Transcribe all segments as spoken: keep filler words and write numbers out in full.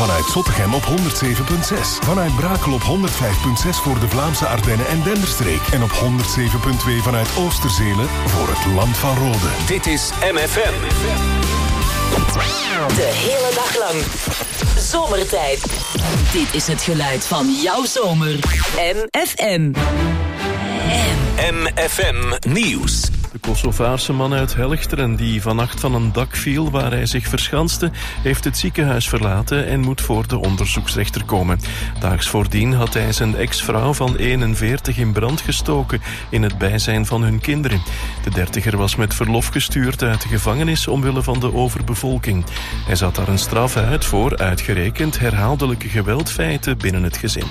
Vanuit Zottegem op honderd zeven komma zes. Vanuit Brakel op honderd vijf komma zes voor de Vlaamse Ardennen en Denderstreek. En op honderd zeven komma twee vanuit Oosterzelen voor het Land van Rode. Dit is M F M. De hele dag lang. Zomertijd. Dit is het geluid van jouw zomer. M F M. M F M Nieuws. De Kosovaarse man uit Helchteren die vannacht van een dak viel waar hij zich verschanste, heeft het ziekenhuis verlaten en moet voor de onderzoeksrechter komen. Daags voordien had hij zijn ex-vrouw van eenenveertig in brand gestoken in het bijzijn van hun kinderen. De dertiger was met verlof gestuurd uit de gevangenis omwille van de overbevolking. Hij zat daar een straf uit voor uitgerekend herhaaldelijke geweldfeiten binnen het gezin.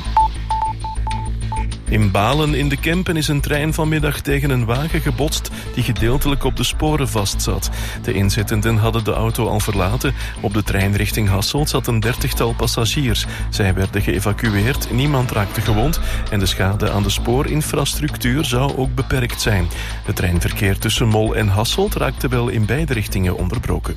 In Balen in de Kempen is een trein vanmiddag tegen een wagen gebotst die gedeeltelijk op de sporen vastzat. De inzittenden hadden de auto al verlaten. Op de trein richting Hasselt zat een dertigtal passagiers. Zij werden geëvacueerd, niemand raakte gewond en de schade aan de spoorinfrastructuur zou ook beperkt zijn. Het treinverkeer tussen Mol en Hasselt raakte wel in beide richtingen onderbroken.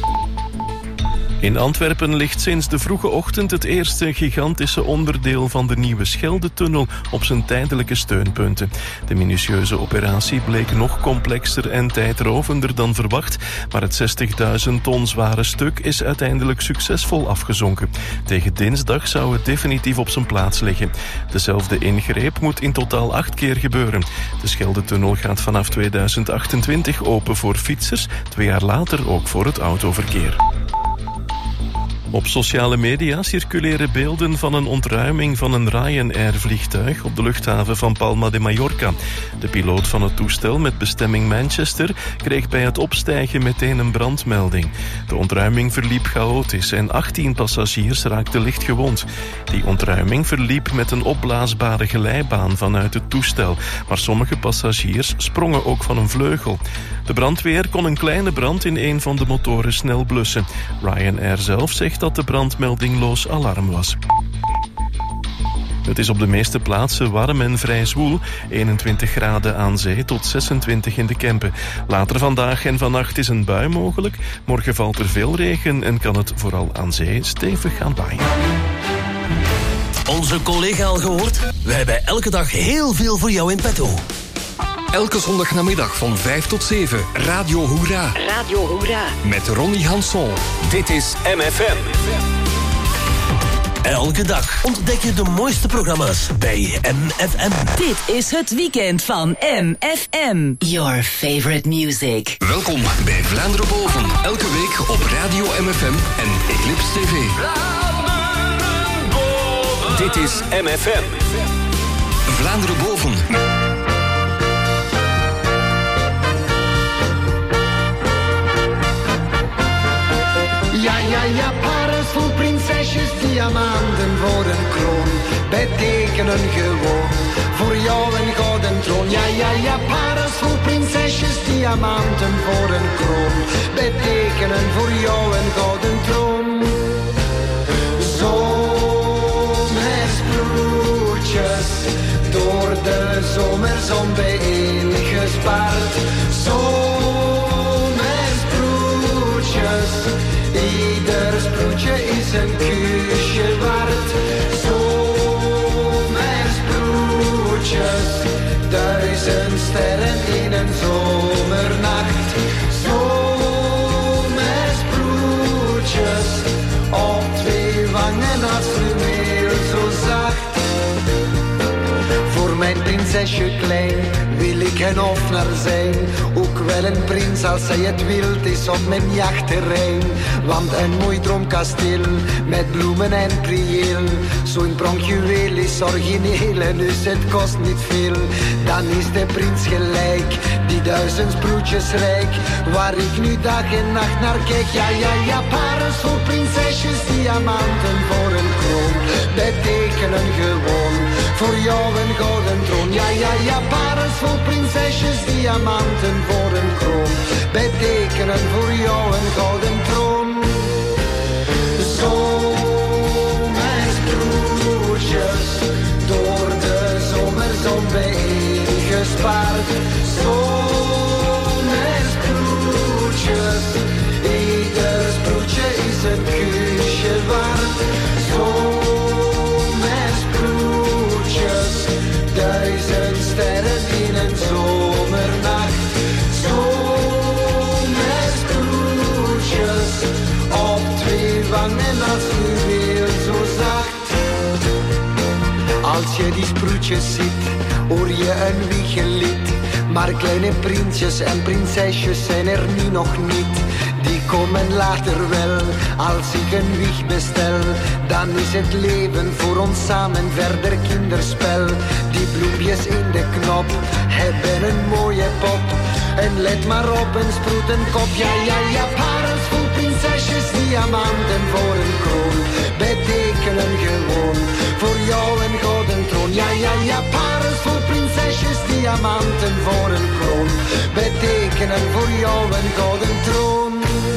In Antwerpen ligt sinds de vroege ochtend het eerste gigantische onderdeel van de nieuwe Scheldetunnel op zijn tijdelijke steunpunten. De minutieuze operatie bleek nog complexer en tijdrovender dan verwacht, maar het zestigduizend ton zware stuk is uiteindelijk succesvol afgezonken. Tegen dinsdag zou het definitief op zijn plaats liggen. Dezelfde ingreep moet in totaal acht keer gebeuren. De Scheldetunnel gaat vanaf tweeduizend achtentwintig open voor fietsers, twee jaar later ook voor het autoverkeer. Op sociale media circuleren beelden van een ontruiming van een Ryanair-vliegtuig op de luchthaven van Palma de Mallorca. De piloot van het toestel met bestemming Manchester kreeg bij het opstijgen meteen een brandmelding. De ontruiming verliep chaotisch en achttien passagiers raakten licht gewond. Die ontruiming verliep met een opblaasbare glijbaan vanuit het toestel, maar sommige passagiers sprongen ook van een vleugel. De brandweer kon een kleine brand in een van de motoren snel blussen. Ryanair zelf zegt dat de brand meldingloos alarm was. Het is op de meeste plaatsen warm en vrij zwoel. eenentwintig graden aan zee tot zesentwintig in de Kempen. Later vandaag en vannacht is een bui mogelijk. Morgen valt er veel regen en kan het vooral aan zee stevig gaan waaien. Onze collega al gehoord? We hebben elke dag heel veel voor jou in petto. Elke zondagnamiddag van vijf tot zeven, Radio Hoera. Radio Hoera. Met Ronnie Hanson. Dit is M F M. Elke dag ontdek je de mooiste programma's bij M F M. Dit is het weekend van M F M. Your favorite music. Welkom bij Vlaanderen Boven. Elke week op Radio M F M en Eclipse T V. Vlaanderen Boven. Dit is M F M. Vlaanderen Boven. Ja, ja, ja, parels vol prinsesjes, diamanten voor een kroon, betekenen gewoon voor jou een gouden troon. Ja, ja, ja, parels vol prinsesjes, diamanten voor een kroon, betekenen voor jou een gouden troon. Zomersbloertjes, door de zomerzon bijeengespaard. Zomersbloertjes, ieder sproetje is een kusje waard. Zomersproetjes, duizend sterren in een zomernacht. Zomersproetjes, op twee wangen als fluweel zo zacht. Voor mijn prinsesje klein wil ik een hofnar zijn. Ook wel een prins als hij het wild is op mijn jachtterrein. Want een mooi droomkasteel met bloemen en prieel, zo'n pronkjuweel is origineel en dus het kost niet veel. Dan is de prins gelijk, die duizend sproetjes rijk, waar ik nu dag en nacht naar kijk. Ja, ja, ja, parels voor prinsesjes, diamanten voor een kroon, betekenen gewoon voor jou een gouden troon. Ja, ja, ja, parels voor prinsesjes, diamanten voor een kroon, betekenen voor jou een gouden troon. Zomersproetjes, door de zomerzon bijeengespaard. Zomersproetjes, ieder sproetje is een kusje waard. wangen als juweel zo zacht. Als je die sproetjes ziet, hoor je een wiegelied. Maar kleine prinsjes en prinsesjes zijn er nu nog niet. Die komen later wel, als ik een wieg bestel. Dan is het leven voor ons samen verder kinderspel. Die bloempjes in de knop hebben een mooie pop. En let maar op, een sproetenkop. Ja, ja, ja, parels vol prinsesjes, diamanten voor een kroon. Betekenen gewoon voor jou een gouden troon. Ja, ja, ja, parels vol prinsesjes, diamanten voor een kroon. Betekenen voor jou een gouden troon.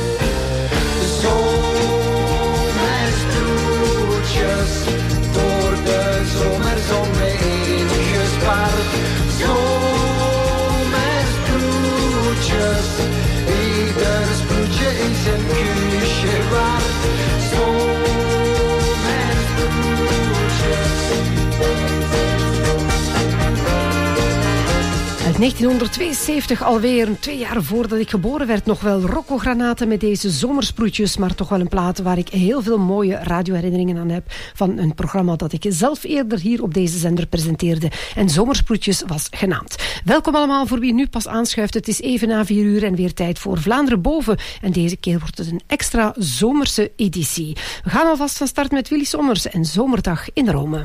Zomersproetjes, door de zomerzon bijeen gespaard. Zomersproetjes, ieder sproetje is een kusje waard. Zomersproetjes. Uit negentienhonderdtweeënzeventig alweer, twee jaar voordat ik geboren werd, nog wel Rocco Granaten met deze zomersproetjes, maar toch wel een plaat waar ik heel veel mooie radioherinneringen aan heb van een programma dat ik zelf eerder hier op deze zender presenteerde en Zomersproetjes was genaamd. Welkom allemaal voor wie nu pas aanschuift. Het is even na vier uur en weer tijd voor Vlaanderen Boven en deze keer wordt het een extra zomerse editie. We gaan alvast van start met Willy Sommers en Zomerdag in Rome.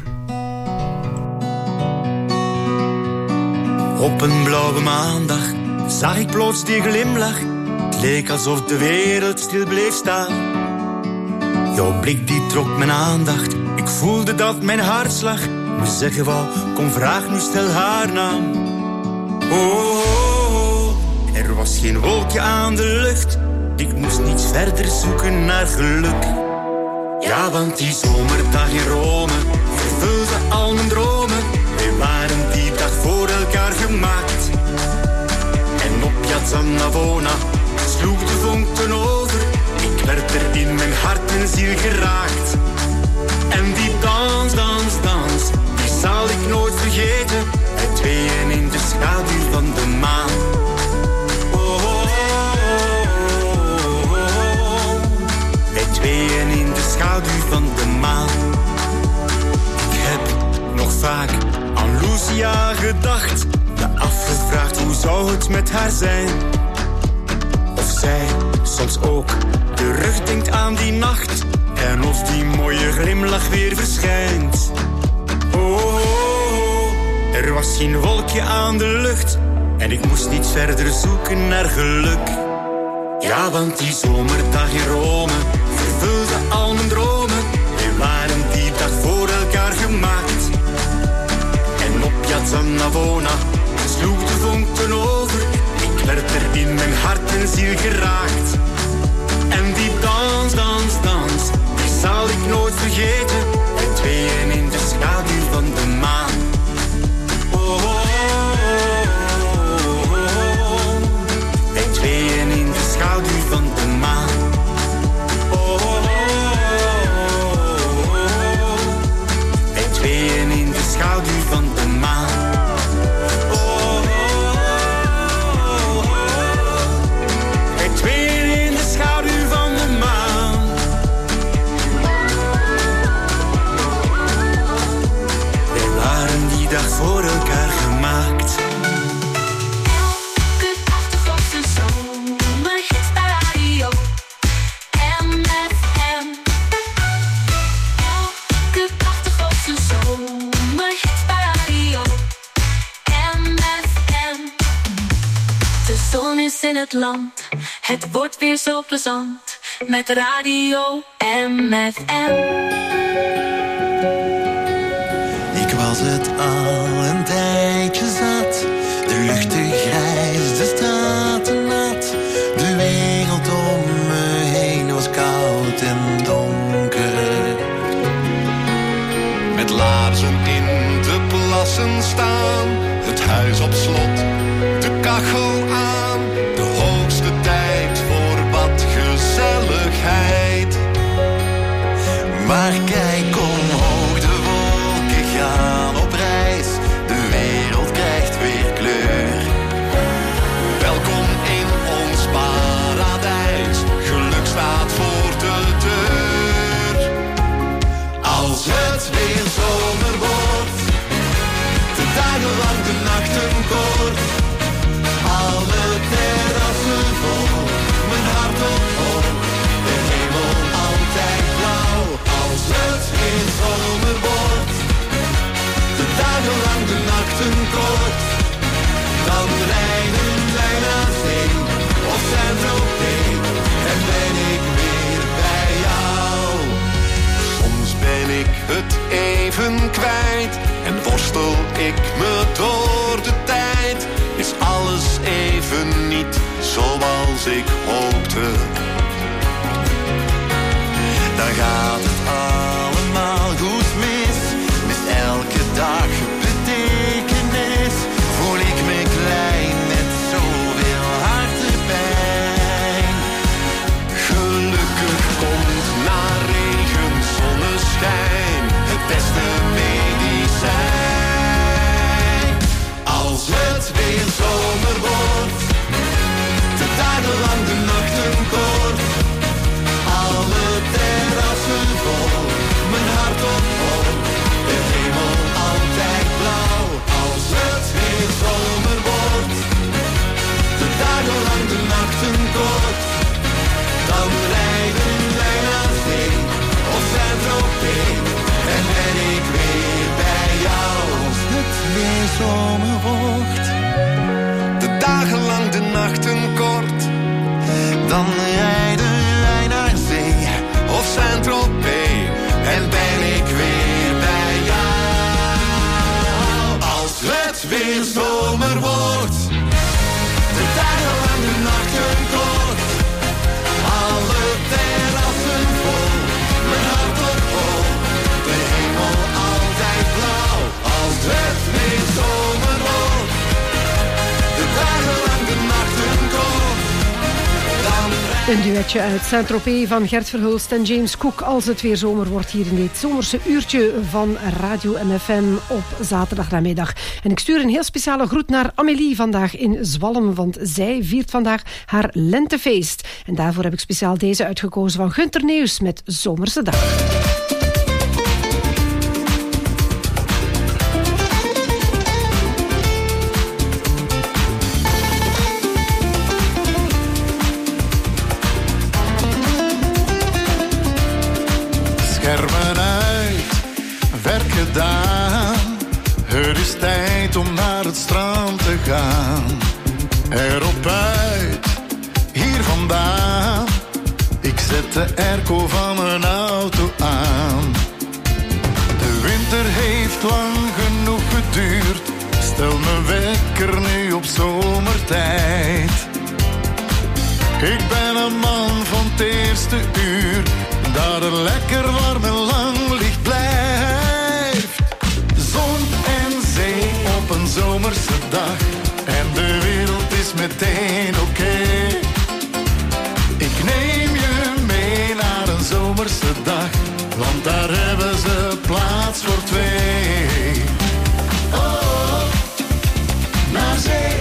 Op een blauwe maandag zag ik plots die glimlach. Het leek alsof de wereld stil bleef staan. Jouw blik die trok mijn aandacht. Ik voelde dat mijn hartslag me zeggen wou, kom vraag nu, stel haar naam. Oh, oh, oh, er was geen wolkje aan de lucht. Ik moest niet verder zoeken naar geluk. Ja, want die zomerdag in Rome vervulde al mijn dromen. We waren die dag voor elkaar gemaakt. En op Piazza Navona sloeg de vonken over. Ik werd er in mijn hart en ziel geraakt. En die dans, dans, dans, die zal ik nooit vergeten. Wij tweeën in de schaduw van de maan. Oh, oh, oh, oh, oh. Wij tweeën in de schaduw van de maan. Ik heb nog vaak aan Lucia gedacht, me afgevraagd hoe zou het met haar zijn. Of zij soms ook terugdenkt aan die nacht en of die mooie glimlach weer verschijnt. Oh, oh, oh, er was geen wolkje aan de lucht en ik moest niet verder zoeken naar geluk. Ja, want die zomerdag in Rome vervulde al mijn dromen. We waren die dag voor elkaar gemaakt. Op Piazza Navona sloeg de vonken over. Ik werd er in mijn hart en ziel geraakt. En die dans, dans, dans, die zal ik nooit vergeten. Wij tweeën in de schaduw van de maan. Oh, oh, oh, oh, oh. Wij tweeën in de schaduw van de maan. Oh, oh, oh, oh, oh. Wij tweeën in de schaduw van de maan. Oh, oh, oh, oh. Wij tweeën in de schaduw van de maan. Wij waren die dag voor elkaar gemaakt. Elke achtergrond een zomerhit bij radio M F M. Elke achtergrond een zomerhit bij radio M F M. De zon is in het land, het wordt weer zo plezant met radio M F M. Ik was het al een tijdje zat. De lucht te grijs, de straten nat. De wereld om me heen was koud en donker. Met laarzen in de plassen staan. Het huis op slot, de kachel aan. De hoogste tijd voor wat gezelligheid. Maar kijk omhoog, de wolken gaan op reis. De wereld krijgt weer kleur. Welkom in ons paradijs. Geluk staat voor de deur. het even kwijt. En worstel ik me door de tijd, is alles even niet zoals ik hoopte. Dan gaat het allemaal goed mis, met elke dag betekenis. Voel ik me klein met zoveel hartepijn. Gelukkig komt na regen zonneschijn het beste medicijn. Als het weer zomer wordt, de dagen lang, de nachten kort. Alle terrassen vol, mijn hart op vol, de hemel altijd blauw. Als het weer zomer wordt, de dagen lang, de nachten kort. Dan rijden wij naar zee, of Saint-Tropez, en ben ik weer bij jou. Als het weer zomer wordt, de dagen lang, de nachten kort. Dan rijden wij naar zee, of Saint-Tropez, en ben ik weer bij jou. Als het weer zomer wordt, de dagen lang, de nachten kort. Alle terrassen vol, mijn hart op vol, de hemel altijd blauw. Als het weer zomer wordt, de dagen lang, de nachten kort. Een duetje uit Saint-Tropez van Gert Verhulst en James Cook. Als het weer zomer wordt hier in dit zomerse uurtje van Radio M F M op zaterdagnamiddag. En ik stuur een heel speciale groet naar Amélie vandaag in Zwalm, want zij viert vandaag haar lentefeest. En daarvoor heb ik speciaal deze uitgekozen van Gunter Neus met Zomerse Dag. Schermen uit, werk gedaan. Het is tijd om naar het strand te gaan. Erop uit, hier vandaan. Ik zet de airco van mijn auto aan. De winter heeft lang genoeg geduurd. Stel mijn wekker nu op zomertijd. Ik ben een man van het eerste uur, dat er lekker warm en lang licht blijft. Zon en zee op een zomerse dag, en de wereld is meteen oké. Okay. Ik neem je mee naar een zomerse dag, want daar hebben ze plaats voor twee. Oh, naar zee.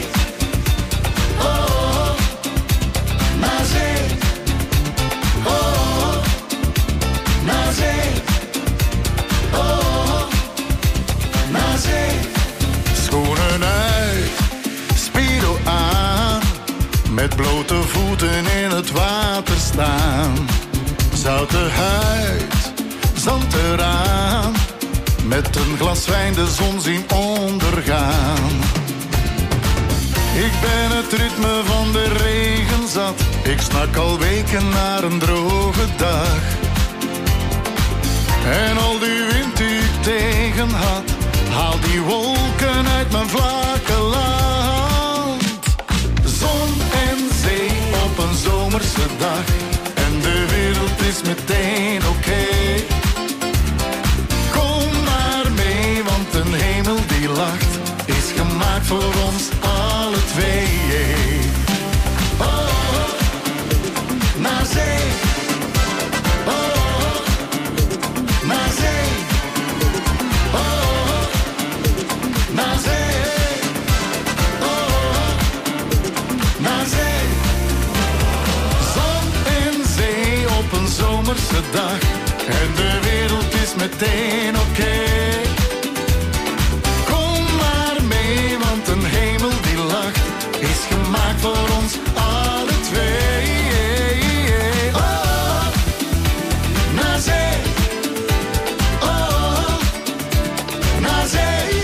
Oh, naar zee. Oh, naar zee. Oh, naar zee. Schoenen uit, Speedo aan, met blote voeten in het water staan. Zoute huid, zand eraan, met een glas wijn de zon zien ondergaan. Ik ben het ritme van de regen zat, ik snak al weken naar een droge dag. En al die wind die ik tegen had, haal die wolken uit mijn vlakke land. Zon en zee op een zomerse dag, en de wereld is meteen oké. Okay. Kom maar mee, want een hemel die lacht, is gemaakt voor ons alle twee. Oh, naar zee. Oh, naar zee. Oh, naar zee. Oh, naar zee. Zon en zee op een zomerse dag, en de wereld is meteen oké. Okay. Kom maar mee, want een hemel die lacht, is gemaakt voor ons alle twee. Oh, naar zee. Oh, naar zee.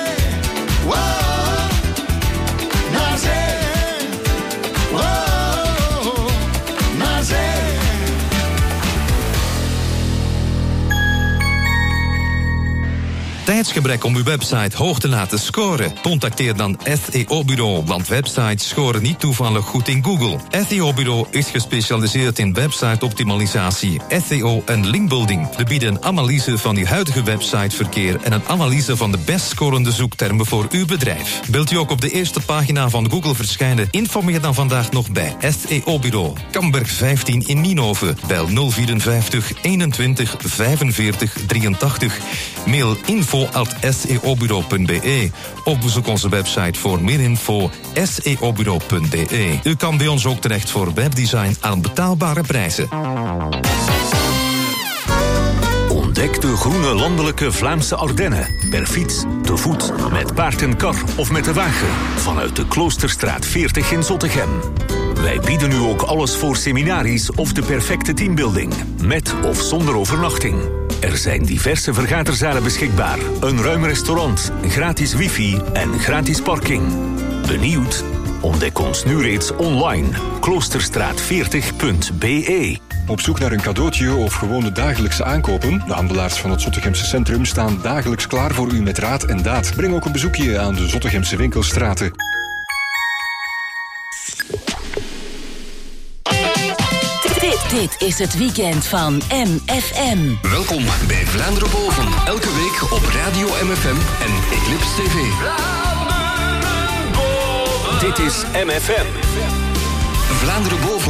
Oh, naar zee. Oh, naar zee. tijdsgebrek om uw website hoog te laten scoren? Contacteer dan S E O-bureau, want websites scoren niet toevallig goed in Google. S E O-bureau is gespecialiseerd in website-optimalisatie, S E O en linkbuilding. We bieden een analyse van uw huidige websiteverkeer en een analyse van de best scorende zoektermen voor uw bedrijf. Wilt u ook op de eerste pagina van Google verschijnen? Informeer dan vandaag nog bij S E O-bureau. Kamberg vijftien in Nienhoven. Bel nul vierenvijftig eenentwintig vijfenveertig drieëntachtig. Mail info at s e o bureau punt b e. Of bezoek onze website voor meer info s e o bureau punt b e. U kan bij ons ook terecht voor webdesign aan betaalbare prijzen. Ontdek de groene landelijke Vlaamse Ardennen. Per fiets, te voet, met paard en kar of met de wagen. Vanuit de Kloosterstraat veertig in Zottegem. Wij bieden u ook alles voor seminaries of de perfecte teambuilding. Met of zonder overnachting. Er zijn diverse vergaderzalen beschikbaar. Een ruim restaurant, gratis wifi en gratis parking. Benieuwd? Ontdek ons nu reeds online. kloosterstraat veertig punt b e. Op zoek naar een cadeautje of gewone dagelijkse aankopen? De handelaars van het Zottegemse centrum staan dagelijks klaar voor u met raad en daad. Breng ook een bezoekje aan de Zottegemse winkelstraten. Dit, dit is het weekend van M F M. Welkom bij Vlaanderen Boven. Elke week op Radio M F M en Eclipse T V. Dit is M F M. Vlaanderen Boven.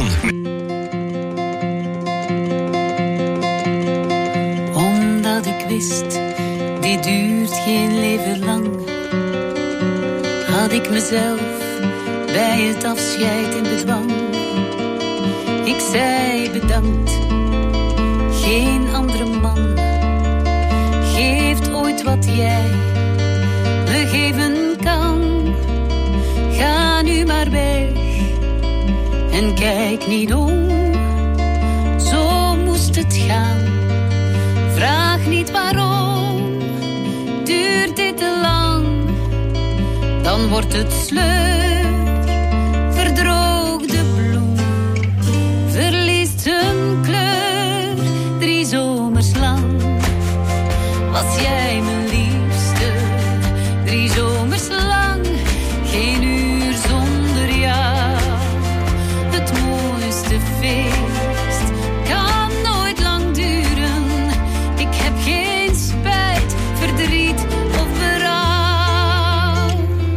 Omdat ik wist, dit duurt geen leven lang, had ik mezelf bij het afscheid in bedwang. Ik zei bedankt, geen andere man geeft ooit wat jij me geven kan. Ga nu maar weg en kijk niet om, zo moest het gaan. Vraag niet waarom, duurt dit te lang, dan wordt het sleur, verdroogde bloem, verliest hun kleur. Drie zomers lang was jij mijn liefste, drie zomers lang, geen uur zonder jou. Het mooiste feest kan nooit lang duren. Ik heb geen spijt, verdriet of berouw.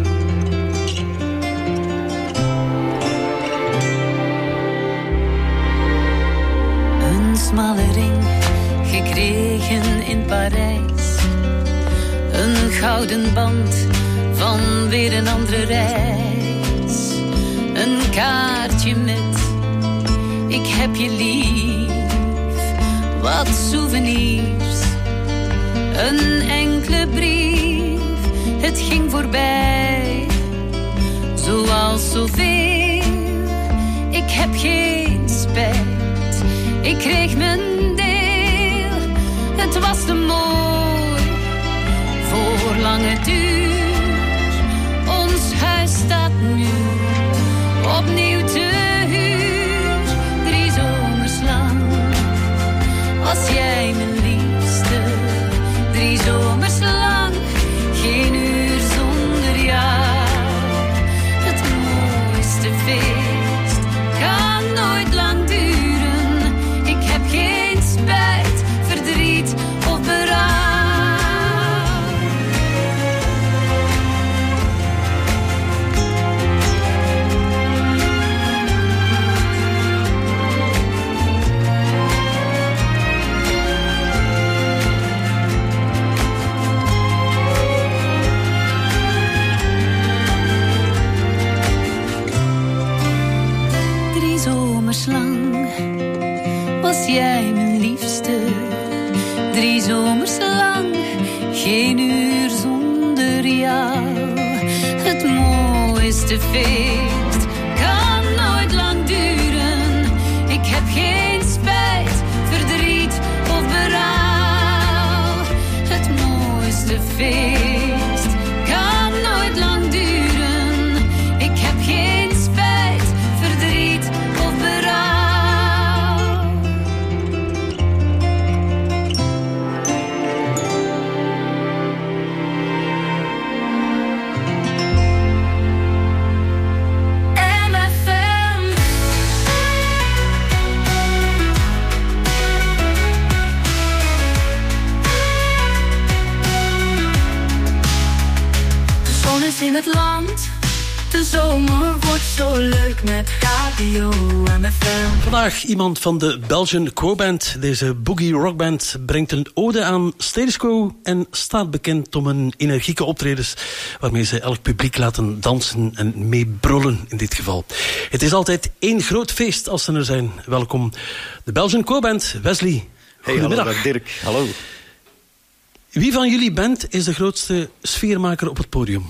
Een smalle ring gekregen in Parijs, een gouden band van weer een andere reis, een kaartje met ik heb je lief, wat souvenirs, een enkele brief, het ging voorbij, zoals zoveel. Ik heb geen spijt, ik kreeg mijn deel, het was te mooi voor lange duur. Ons huis staat nu opnieuw te huur. Drie zomers lang was jij mijn liefste, drie zomers lang, geen uur zonder jou. Het mooiste feest kan nooit lang duren. Ik heb geen spijt, verdriet of berouw. Lang was jij mijn liefste, drie zomers lang, geen uur zonder jou. Het mooiste feest kan nooit lang duren. Ik heb geen spijt, verdriet of berouw. Het mooiste feest kan nooit lang duren. Ik heb geen spijt, verdriet of berouw. in het land. De zomer wordt zo leuk met Radio M F M. Vandaag iemand van de Belgian Quo-band. Deze boogie rockband brengt een ode aan status quo en staat bekend om hun energieke optredens waarmee ze elk publiek laten dansen en meebrullen in dit geval. Het is altijd één groot feest als ze er zijn. Welkom de Belgian Quo-band. Wesley, hey, goedemiddag. Hallo, Dirk. Hallo. Wie van jullie band is de grootste sfeermaker op het podium?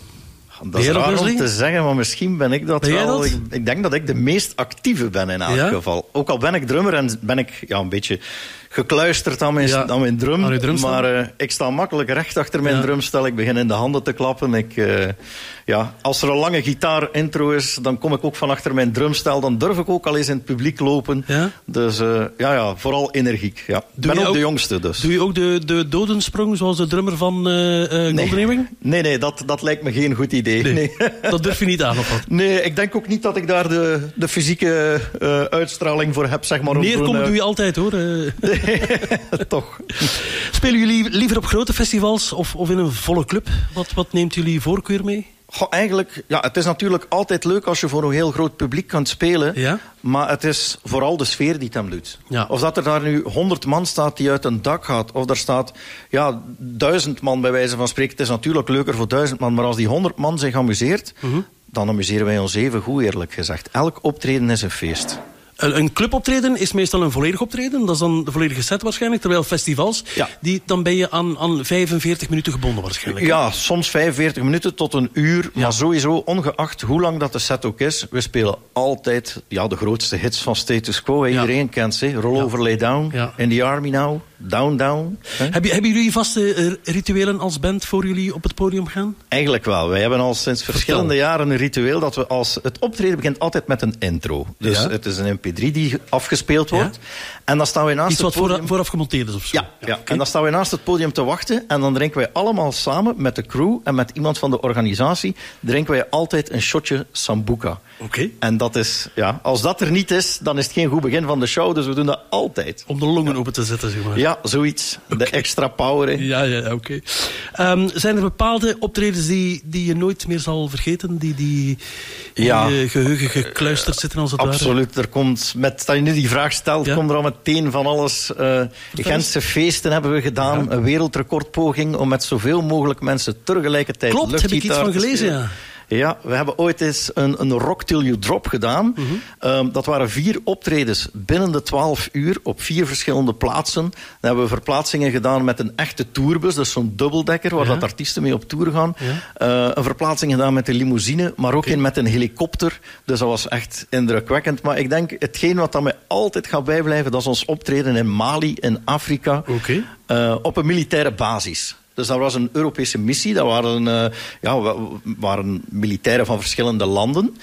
Dat is raar om te zeggen, maar misschien ben ik dat ben wel. Dat? Ik, ik denk dat ik de meest actieve ben in elk ja? geval. Ook al ben ik drummer en ben ik ja, een beetje gekluisterd aan mijn, ja. aan mijn drum. Aan maar uh, ik sta makkelijk recht achter mijn ja. drumstel. Ik begin in de handen te klappen. Ik, uh, ja, als er een lange gitaar-intro is, dan kom ik ook van achter mijn drumstel. Dan durf ik ook al eens in het publiek lopen. Ja? Dus uh, ja, ja, vooral energiek. Ja. Ik ben ook, ook de jongste dus. Doe je ook de, de dodensprong zoals de drummer van uh, uh, Golden nee. Earring? Nee, nee, dat, dat lijkt me geen goed idee. Nee, nee. Dat durf je niet aan, of wat? Nee, ik denk ook niet dat ik daar de, de fysieke uh, uitstraling voor heb, zeg maar. Neerkomen uh... doe je altijd, hoor. Uh... Nee, toch. Spelen jullie liever op grote festivals of, of in een volle club? Wat, wat neemt jullie voorkeur mee? Goh, eigenlijk, ja, het is natuurlijk altijd leuk als je voor een heel groot publiek kunt spelen. Ja? Maar het is vooral de sfeer die het hem doet. Ja. Of dat er daar nu honderd man staat die uit een dak gaat. Of er staat ja, duizend man bij wijze van spreken. Het is natuurlijk leuker voor duizend man. Maar als die honderd man zich amuseert, mm-hmm. dan amuseren wij ons even goed, eerlijk gezegd. Elk optreden is een feest. Een cluboptreden is meestal een volledig optreden. Dat is dan de volledige set waarschijnlijk. Terwijl festivals, ja. die, dan ben je aan, aan vijfenveertig minuten gebonden waarschijnlijk. Ja, soms vijfenveertig minuten tot een uur. Ja. Maar sowieso, ongeacht hoe lang dat de set ook is, we spelen altijd ja, de grootste hits van Status Quo. Ja. Iedereen kent ze. Roll ja. Over, Lay Down. Ja. In the Army Now. Down, Down. Heb je, hebben jullie vaste rituelen als band voor jullie op het podium gaan? Eigenlijk wel. Wij hebben al sinds verschillende Vertel. jaren een ritueel dat we als... Het optreden begint altijd met een intro. Dus ja. het is een M P drie die afgespeeld wordt. Ja. En dan staan we naast Iets het wat podium... vooraf gemonteerd is of zo? Ja, ja, ja. Okay. En dan staan we naast het podium te wachten. En dan drinken wij allemaal samen met de crew en met iemand van de organisatie, drinken wij altijd een shotje Sambuca. Oké. Okay. En dat is... Ja, als dat er niet is, dan is het geen goed begin van de show. Dus we doen dat altijd. Om de longen ja. open te zetten, zeg maar. Ja, zoiets. Okay. De extra power. Hè. Ja, ja, oké. Okay. Um, zijn er bepaalde optredens die, die je nooit meer zal vergeten? Die, die in ja. je geheugen gekluisterd zitten als het ware? Absoluut. Er komt, met, dat je nu die vraag stelt, ja? komt er al meteen van alles. Uh, Gentse feesten hebben we gedaan. Ja. Een wereldrecordpoging om met zoveel mogelijk mensen tegelijkertijd Klopt, heb ik iets van gelezen, ja. Ja, we hebben ooit eens een, een Rock Till You Drop gedaan. Mm-hmm. Um, dat waren vier optredens binnen de twaalf uur op vier verschillende plaatsen. Dan hebben we verplaatsingen gedaan met een echte tourbus, dus zo'n dubbeldekker waar ja. dat artiesten mee op tour gaan. Ja. Uh, een verplaatsing gedaan met een limousine, maar ook okay. in met een helikopter. Dus dat was echt indrukwekkend. Maar ik denk, hetgeen wat dat mij altijd gaat bijblijven, dat is ons optreden in Mali, in Afrika, okay. uh, op een militaire basis. Dus dat was een Europese missie. Dat waren, uh, ja, waren militairen van verschillende landen.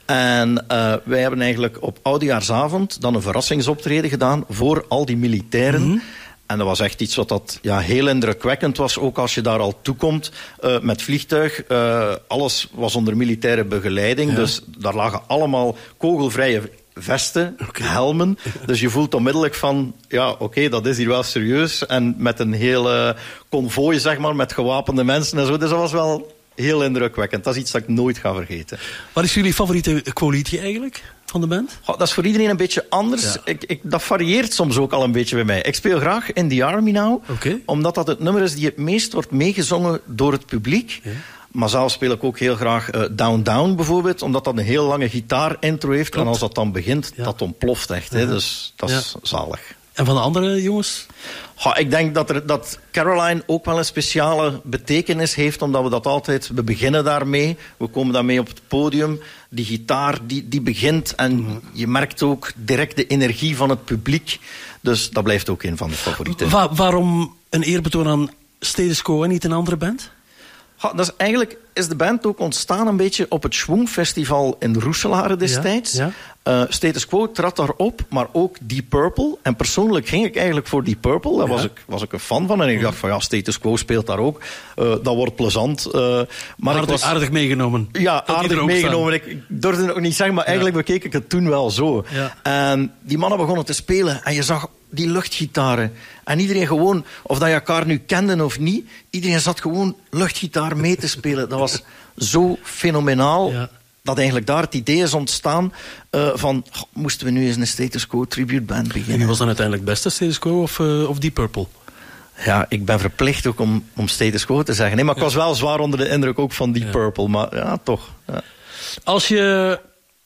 En uh, wij hebben eigenlijk op oudejaarsavond dan een verrassingsoptreden gedaan voor al die militairen. Mm-hmm. En dat was echt iets wat dat, ja, heel indrukwekkend was. Ook als je daar al toekomt uh, met vliegtuig. Uh, alles was onder militaire begeleiding. Ja. Dus daar lagen allemaal kogelvrije vesten, okay. helmen. Dus je voelt onmiddellijk van, ja, oké, okay, dat is hier wel serieus. En met een hele konvooi, zeg maar, met gewapende mensen en zo. Dus dat was wel heel indrukwekkend. Dat is iets dat ik nooit ga vergeten. Wat is jullie favoriete qualitie eigenlijk van de band? Oh, dat is voor iedereen een beetje anders. Ja. Ik, ik, dat varieert soms ook al een beetje bij mij. Ik speel graag In the Army Now, okay. omdat dat het nummer is die het meest wordt meegezongen door het publiek. Ja. Maar zelf speel ik ook heel graag uh, Down Down bijvoorbeeld, omdat dat een heel lange gitaar-intro heeft. Klopt. En als dat dan begint, ja. dat ontploft echt. Hè? Dus dat is ja. zalig. En van de andere jongens? Ja, ik denk dat, er, dat Caroline ook wel een speciale betekenis heeft, omdat we dat altijd... We beginnen daarmee, we komen daarmee op het podium. Die gitaar, die, die begint en mm. je merkt ook direct de energie van het publiek. Dus dat blijft ook een van de favorieten. Wa- waarom een eerbetoon aan Status Quo en niet een andere band? Ja, dat is eigenlijk is de band ook ontstaan een beetje op het Schwung Festival in Roeselare destijds. Ja, ja. Uh, Status Quo trad daarop, maar ook Deep Purple. En persoonlijk ging ik eigenlijk voor Deep Purple. Daar ja. was, ik, was ik een fan van. En ik dacht van ja, Status Quo speelt daar ook. Uh, dat wordt plezant. Uh, maar aardig, ik was, aardig meegenomen. Ja, dat aardig meegenomen. Ik, ik durfde het ook niet zeggen, maar eigenlijk ja. bekeek ik het toen wel zo. Ja. En die mannen begonnen te spelen. En je zag die luchtgitaren. En iedereen gewoon, of dat je elkaar nu kende of niet, iedereen zat gewoon luchtgitaar mee te spelen. Dat was zo fenomenaal, ja. dat eigenlijk daar het idee is ontstaan uh, van, oh, moesten we nu eens een Status Quo tribute band beginnen. En wie was dan uiteindelijk het beste, Status Quo of, uh, of Deep Purple? Ja, ik ben verplicht ook om, om Status Quo te zeggen. Nee, maar ik was wel zwaar onder de indruk ook van Deep ja. Purple. Maar ja, toch. Ja. Als je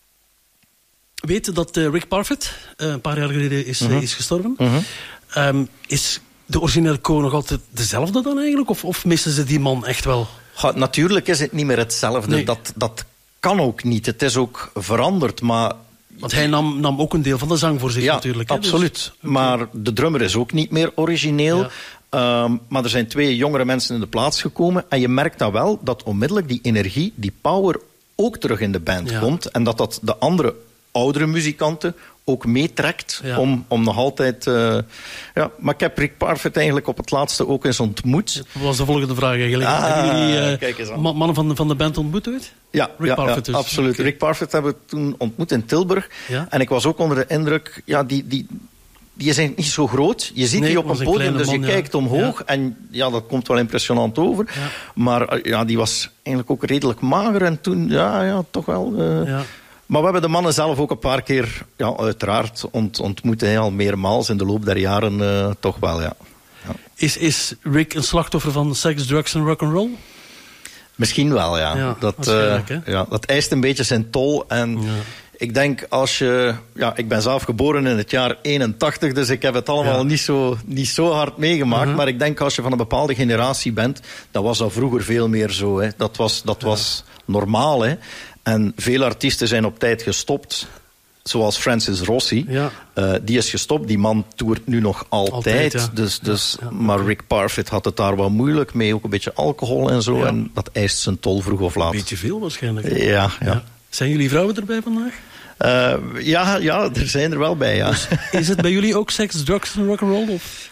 weet dat uh, Rick Parfitt uh, een paar jaar geleden is, uh-huh. uh, is gestorven. Uh-huh. Um, is de originele Quo nog altijd dezelfde dan eigenlijk? Of, of missen ze die man echt wel? Ja, natuurlijk is het niet meer hetzelfde. Nee. Dat, dat kan ook niet. Het is ook veranderd, maar... Want hij nam, nam ook een deel van de zang voor zich ja, natuurlijk. Ja, absoluut. Dus, okay. Maar de drummer is ook niet meer origineel. Ja. Um, maar er zijn twee jongere mensen in de plaats gekomen. En je merkt dan wel dat onmiddellijk die energie, die power ook terug in de band ja. komt. En dat dat de andere oudere muzikanten ook meetrekt ja. om, om nog altijd... Uh, ja, maar ik heb Rick Parfitt eigenlijk op het laatste ook eens ontmoet. Dat was de volgende vraag eigenlijk. Ah, hebben jullie uh, mannen van de, van de band ontmoet ooit? Ja, Rick ja, Parfitt ja dus. absoluut. Okay. Rick Parfitt hebben we toen ontmoet in Tilburg. Ja? En ik was ook onder de indruk... Ja, die, die, die is eigenlijk niet zo groot. Je ziet nee, die op een podium, dus man, je ja. kijkt omhoog. Ja. En ja, dat komt wel impressionant over. Ja. Maar ja, die was eigenlijk ook redelijk mager. En toen, ja, ja toch wel... Uh, ja. Maar we hebben de mannen zelf ook een paar keer, ja, uiteraard, ont, ontmoet. Hè, al meermaals in de loop der jaren, uh, toch wel, ja. ja. Is, is Rick een slachtoffer van seks, drugs en rock'n'roll? Misschien wel, ja. ja dat, uh, ja. Dat eist een beetje zijn tol. En ja. ik denk als je... Ja, ik ben zelf geboren in het jaar eenentachtig, dus ik heb het allemaal ja. niet, zo, niet zo hard meegemaakt. Uh-huh. Maar ik denk als je van een bepaalde generatie bent, dat was dat vroeger veel meer zo. Hè. Dat was, dat ja. was normaal, hè. En veel artiesten zijn op tijd gestopt. Zoals Francis Rossi. Ja. Uh, die is gestopt. Die man toert nu nog altijd. altijd ja. Dus, dus, ja, ja. Maar Rick Parfitt had het daar wel moeilijk mee. Ook een beetje alcohol en zo. Ja. En dat eist zijn tol vroeg of laat. Beetje veel waarschijnlijk. Ja, ja. ja. Zijn jullie vrouwen erbij vandaag? Uh, ja, ja, er zijn er wel bij, ja. Dus is het bij jullie ook seks, drugs en rock'n'roll? Of...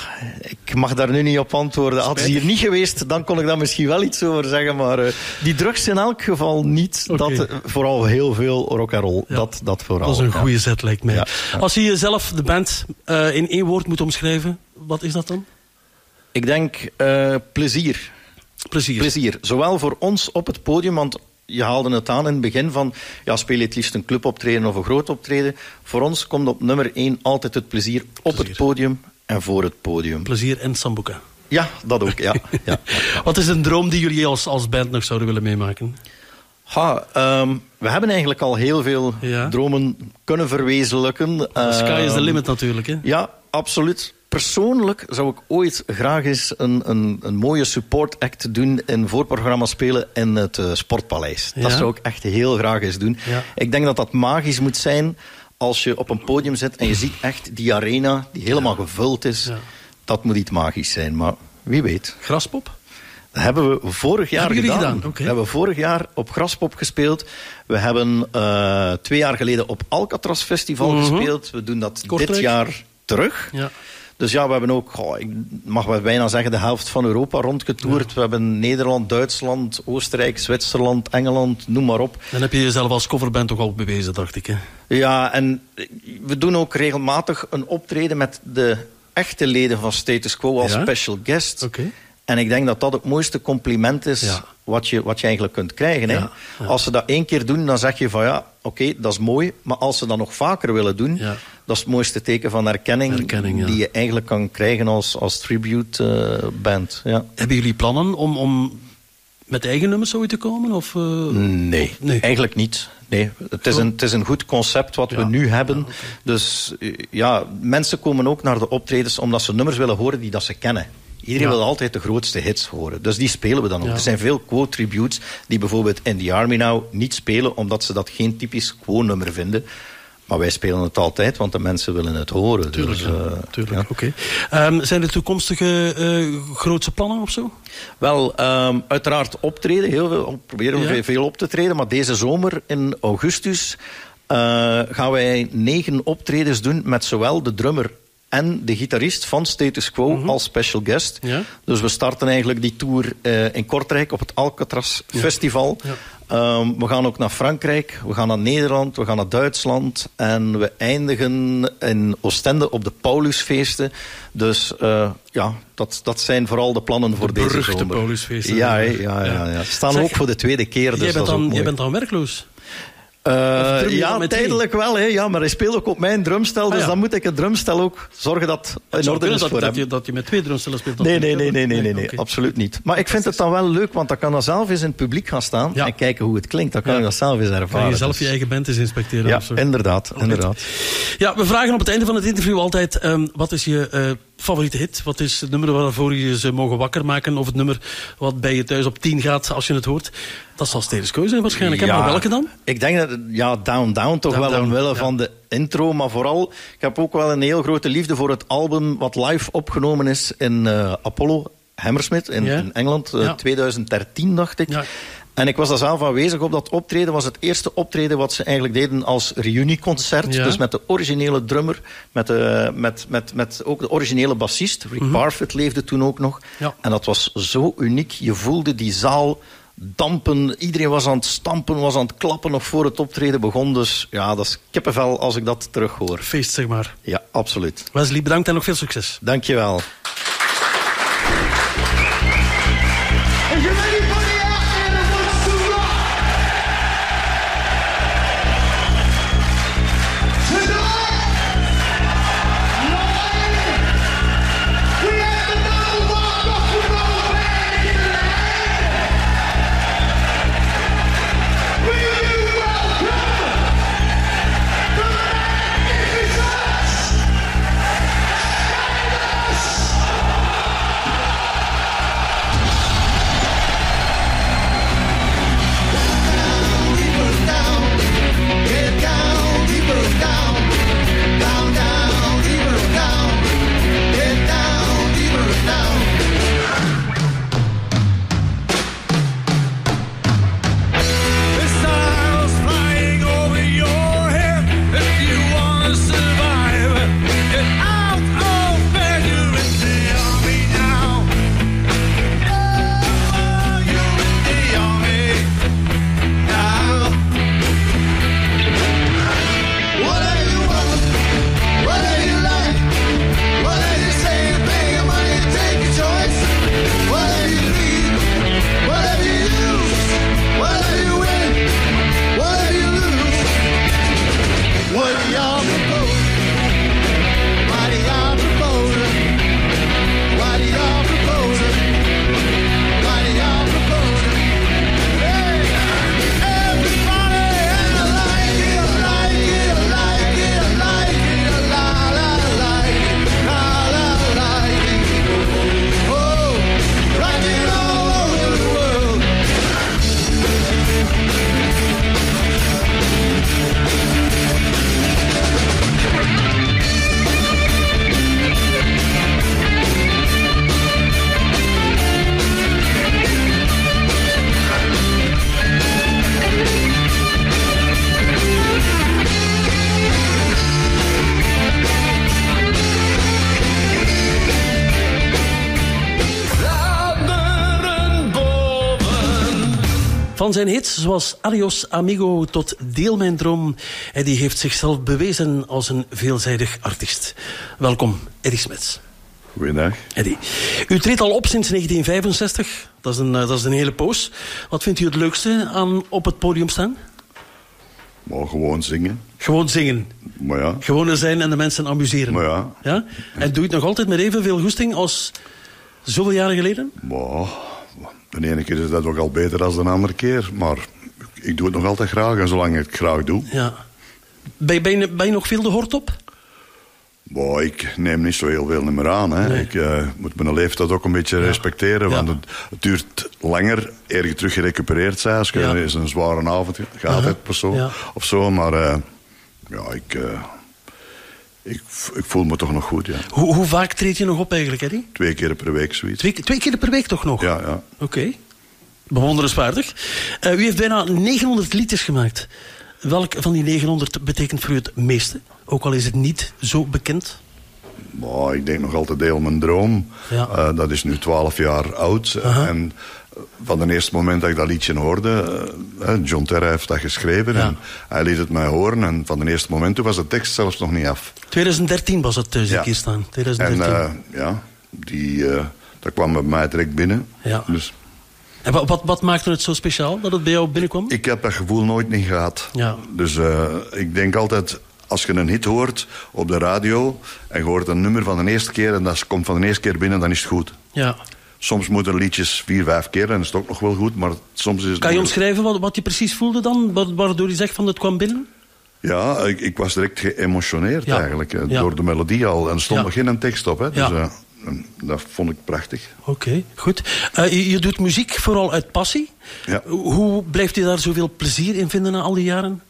Ik mag daar nu niet op antwoorden. Had ze hier niet geweest, dan kon ik daar misschien wel iets over zeggen. Maar uh, die drugs in elk geval niet. Okay. Dat, uh, vooral heel veel rock'n'roll. Ja. Dat, dat vooral. Dat is een ja. goede zet, lijkt mij. Ja. Ja. Als je jezelf, de band, uh, in één woord moet omschrijven, wat is dat dan? Ik denk uh, plezier. Plezier. Plezier. Zowel voor ons op het podium, want je haalde het aan in het begin van, ja, speel je het liefst een cluboptreden of een groot optreden. Voor ons komt op nummer één altijd het plezier op plezier. Het podium en voor het podium. Plezier en sambuca. Ja, dat ook, ja. ja, ja, ja. Wat is een droom die jullie als, als band nog zouden willen meemaken? Ha, um, we hebben eigenlijk al heel veel ja. dromen kunnen verwezenlijken. The sky is the limit natuurlijk, hè? Ja, absoluut. Persoonlijk zou ik ooit graag eens een, een, een mooie support act doen in voorprogramma spelen in het uh, Sportpaleis. Ja? Dat zou ik echt heel graag eens doen. Ja. Ik denk dat dat magisch moet zijn als je op een podium zit en je ziet echt die arena die helemaal ja. gevuld is. Ja. Dat moet iets magisch zijn, maar wie weet. Graspop? Dat hebben we vorig jaar hebben gedaan. gedaan? Okay. We hebben vorig jaar op Graspop gespeeld. We hebben uh, twee jaar geleden op Alcatraz Festival uh-huh. gespeeld. We doen dat Kortrijk. Dit jaar terug. Ja. Dus ja, we hebben ook, oh, ik mag wel bijna zeggen, de helft van Europa rondgetoerd. Ja. We hebben Nederland, Duitsland, Oostenrijk, Zwitserland, Engeland, noem maar op. Dan heb je jezelf als coverband toch al bewezen, dacht ik, hè? Ja, en we doen ook regelmatig een optreden met de echte leden van Status Quo als ja? special guest. Okay. En ik denk dat dat het mooiste compliment is ja. wat, je, wat je eigenlijk kunt krijgen. Hè? Ja, ja. Als ze dat één keer doen, dan zeg je van ja, oké, okay, dat is mooi. Maar als ze dat nog vaker willen doen, ja. dat is het mooiste teken van erkenning, erkenning ja. die je eigenlijk kan krijgen als, als tribute uh, band. Ja. Hebben jullie plannen om, om met eigen nummers zo te komen? Of, uh, nee, of, nee, eigenlijk niet. Nee, het is, een, het is een goed concept wat ja. we nu hebben. Ja, okay. Dus ja, mensen komen ook naar de optredens omdat ze nummers willen horen die dat ze kennen. Iedereen ja. wil altijd de grootste hits horen. Dus die spelen we dan ook. Ja. Er zijn veel Quo-tributes die bijvoorbeeld In the Army Now niet spelen omdat ze dat geen typisch Quo-nummer vinden. Maar wij spelen het altijd, want de mensen willen het horen. Tuurlijk, dus, ja. uh, Tuurlijk. Ja. Okay. Um, zijn er toekomstige uh, grootste plannen of zo? Wel, um, uiteraard optreden. Heel veel, proberen we ja. veel op te treden. Maar deze zomer in augustus uh, gaan wij negen optredens doen met zowel de drummer en de gitarist van Status Quo uh-huh. als special guest. Ja. Dus we starten eigenlijk die tour uh, in Kortrijk op het Alcatraz ja. Festival. Ja. Um, we gaan ook naar Frankrijk, we gaan naar Nederland, we gaan naar Duitsland. En we eindigen in Oostende op de Paulusfeesten. Dus uh, ja, dat, dat zijn vooral de plannen voor de deze zomer. beruchte Paulusfeesten. Ja, he, ja, ja, ja. Staan zeg, ook voor de tweede keer. Dus jij, bent dat dan, is jij bent dan werkloos? Uh, ja, tijdelijk wel. Hè. Ja, maar hij speelt ook op mijn drumstel. Dus ah, ja. dan moet ik het drumstel ook zorgen dat het in orde is dat, voor dat hem. Je, dat je met twee drumstellen speelt? Nee, nee, nee, nee, nee, nee, nee okay. absoluut niet. Maar ik vind het dan wel leuk, want dan kan hij zelf eens in het publiek gaan staan ja. en kijken hoe het klinkt. Dan kan ja. je dat zelf eens ervaren. Kan je zelf dus. je eigen band eens inspecteren? Ja, of zo. inderdaad, inderdaad. Ja, we vragen op het einde van het interview altijd, um, wat is je uh, favoriete hit? Wat is het nummer waarvoor je ze mogen wakker maken? Of het nummer wat bij je thuis op tien gaat als je het hoort? Dat zal Status Quo zijn waarschijnlijk. Ja, maar welke dan? Ik denk dat, ja, Down Down toch down, wel down, omwille ja. van de intro. Maar vooral, ik heb ook wel een heel grote liefde voor het album wat live opgenomen is in uh, Apollo Hammersmith in, ja. in Engeland. Uh, ja. twintig dertien, dacht ik. Ja. En ik was daar zelf aanwezig op dat optreden. Was het eerste optreden wat ze eigenlijk deden als reunieconcert. Ja. Dus met de originele drummer, met, de, met, met, met ook de originele bassist. Rick mm-hmm. Parfitt leefde toen ook nog. Ja. En dat was zo uniek. Je voelde die zaal dampen. Iedereen was aan het stampen, was aan het klappen nog voor het optreden begon. Dus ja, dat is kippenvel als ik dat terug hoor. Feest, zeg maar. Ja, absoluut. Wesley, bedankt en nog veel succes. Dank je wel. Van zijn hits zoals Adios Amigo tot Deel Mijn Droom. Eddie heeft zichzelf bewezen als een veelzijdig artiest. Welkom, Eddie Smets. Goeiedag. Eddie, u treedt al op sinds negentien vijfenzestig. Dat is een, dat is een hele poos. Wat vindt u het leukste aan op het podium staan? Maar gewoon zingen. Gewoon zingen? Maar ja. Gewoon er zijn en de mensen amuseren? Maar ja. Ja? En doe je het nog altijd met evenveel goesting als zoveel jaren geleden? Maar... De ene keer is dat ook al beter dan de andere keer. Maar ik doe het nog altijd graag. En zolang ik het graag doe. Ja. Ben je, ben je, ben je nog veel de hort op? Boah, ik neem niet zo heel veel meer aan. Hè. Nee. Ik uh, moet mijn leeftijd ook een beetje ja. respecteren. Want ja. het, het duurt langer eer je terug gerecupereerd bent. Als je ja. eens een zware avond gaat uh-huh. het persoon, ja. of zo. Maar uh, ja, ik... Uh, Ik, ik voel me toch nog goed, ja. Hoe, hoe vaak treed je nog op eigenlijk, Eddie? Twee keer per week, zoiets. Twee, twee keer per week toch nog? Ja, ja. Oké. Okay. Bewonderenswaardig. Uh, u heeft bijna negenhonderd liedjes gemaakt. Welk van die negenhonderd betekent voor u het meeste? Ook al is het niet zo bekend. Oh, ik denk nog altijd Deel Mijn Droom. Ja. Uh, dat is nu twaalf jaar oud. Uh-huh. En van het eerste moment dat ik dat liedje hoorde... Uh, John Terra heeft dat geschreven ja. en hij liet het mij horen. En van het eerste moment toen was de tekst zelfs nog niet af. twintig dertien was het, uh, zie ik hier staan. twintig dertien. En uh, ja, die, uh, dat kwam bij mij direct binnen. Ja. Dus... En wat, wat, wat maakte het zo speciaal dat het bij jou binnenkwam? Ik heb dat gevoel nooit niet gehad. Ja. Dus uh, ik denk altijd... Als je een hit hoort op de radio en je hoort een nummer van de eerste keer en dat komt van de eerste keer binnen, dan is het goed. Ja. Soms moeten liedjes vier, vijf keer en dat is het ook nog wel goed, maar soms is het... Kan je omschrijven wat, wat je precies voelde dan, waardoor je zegt van het kwam binnen? Ja, ik, ik was direct geëmotioneerd ja. eigenlijk, ja. door de melodie al. En er stond ja. nog geen tekst op, hè. Dus ja. uh, dat vond ik prachtig. Oké, okay, goed. Uh, je, je doet muziek vooral uit passie. Ja. Hoe blijft je daar zoveel plezier in vinden na al die jaren?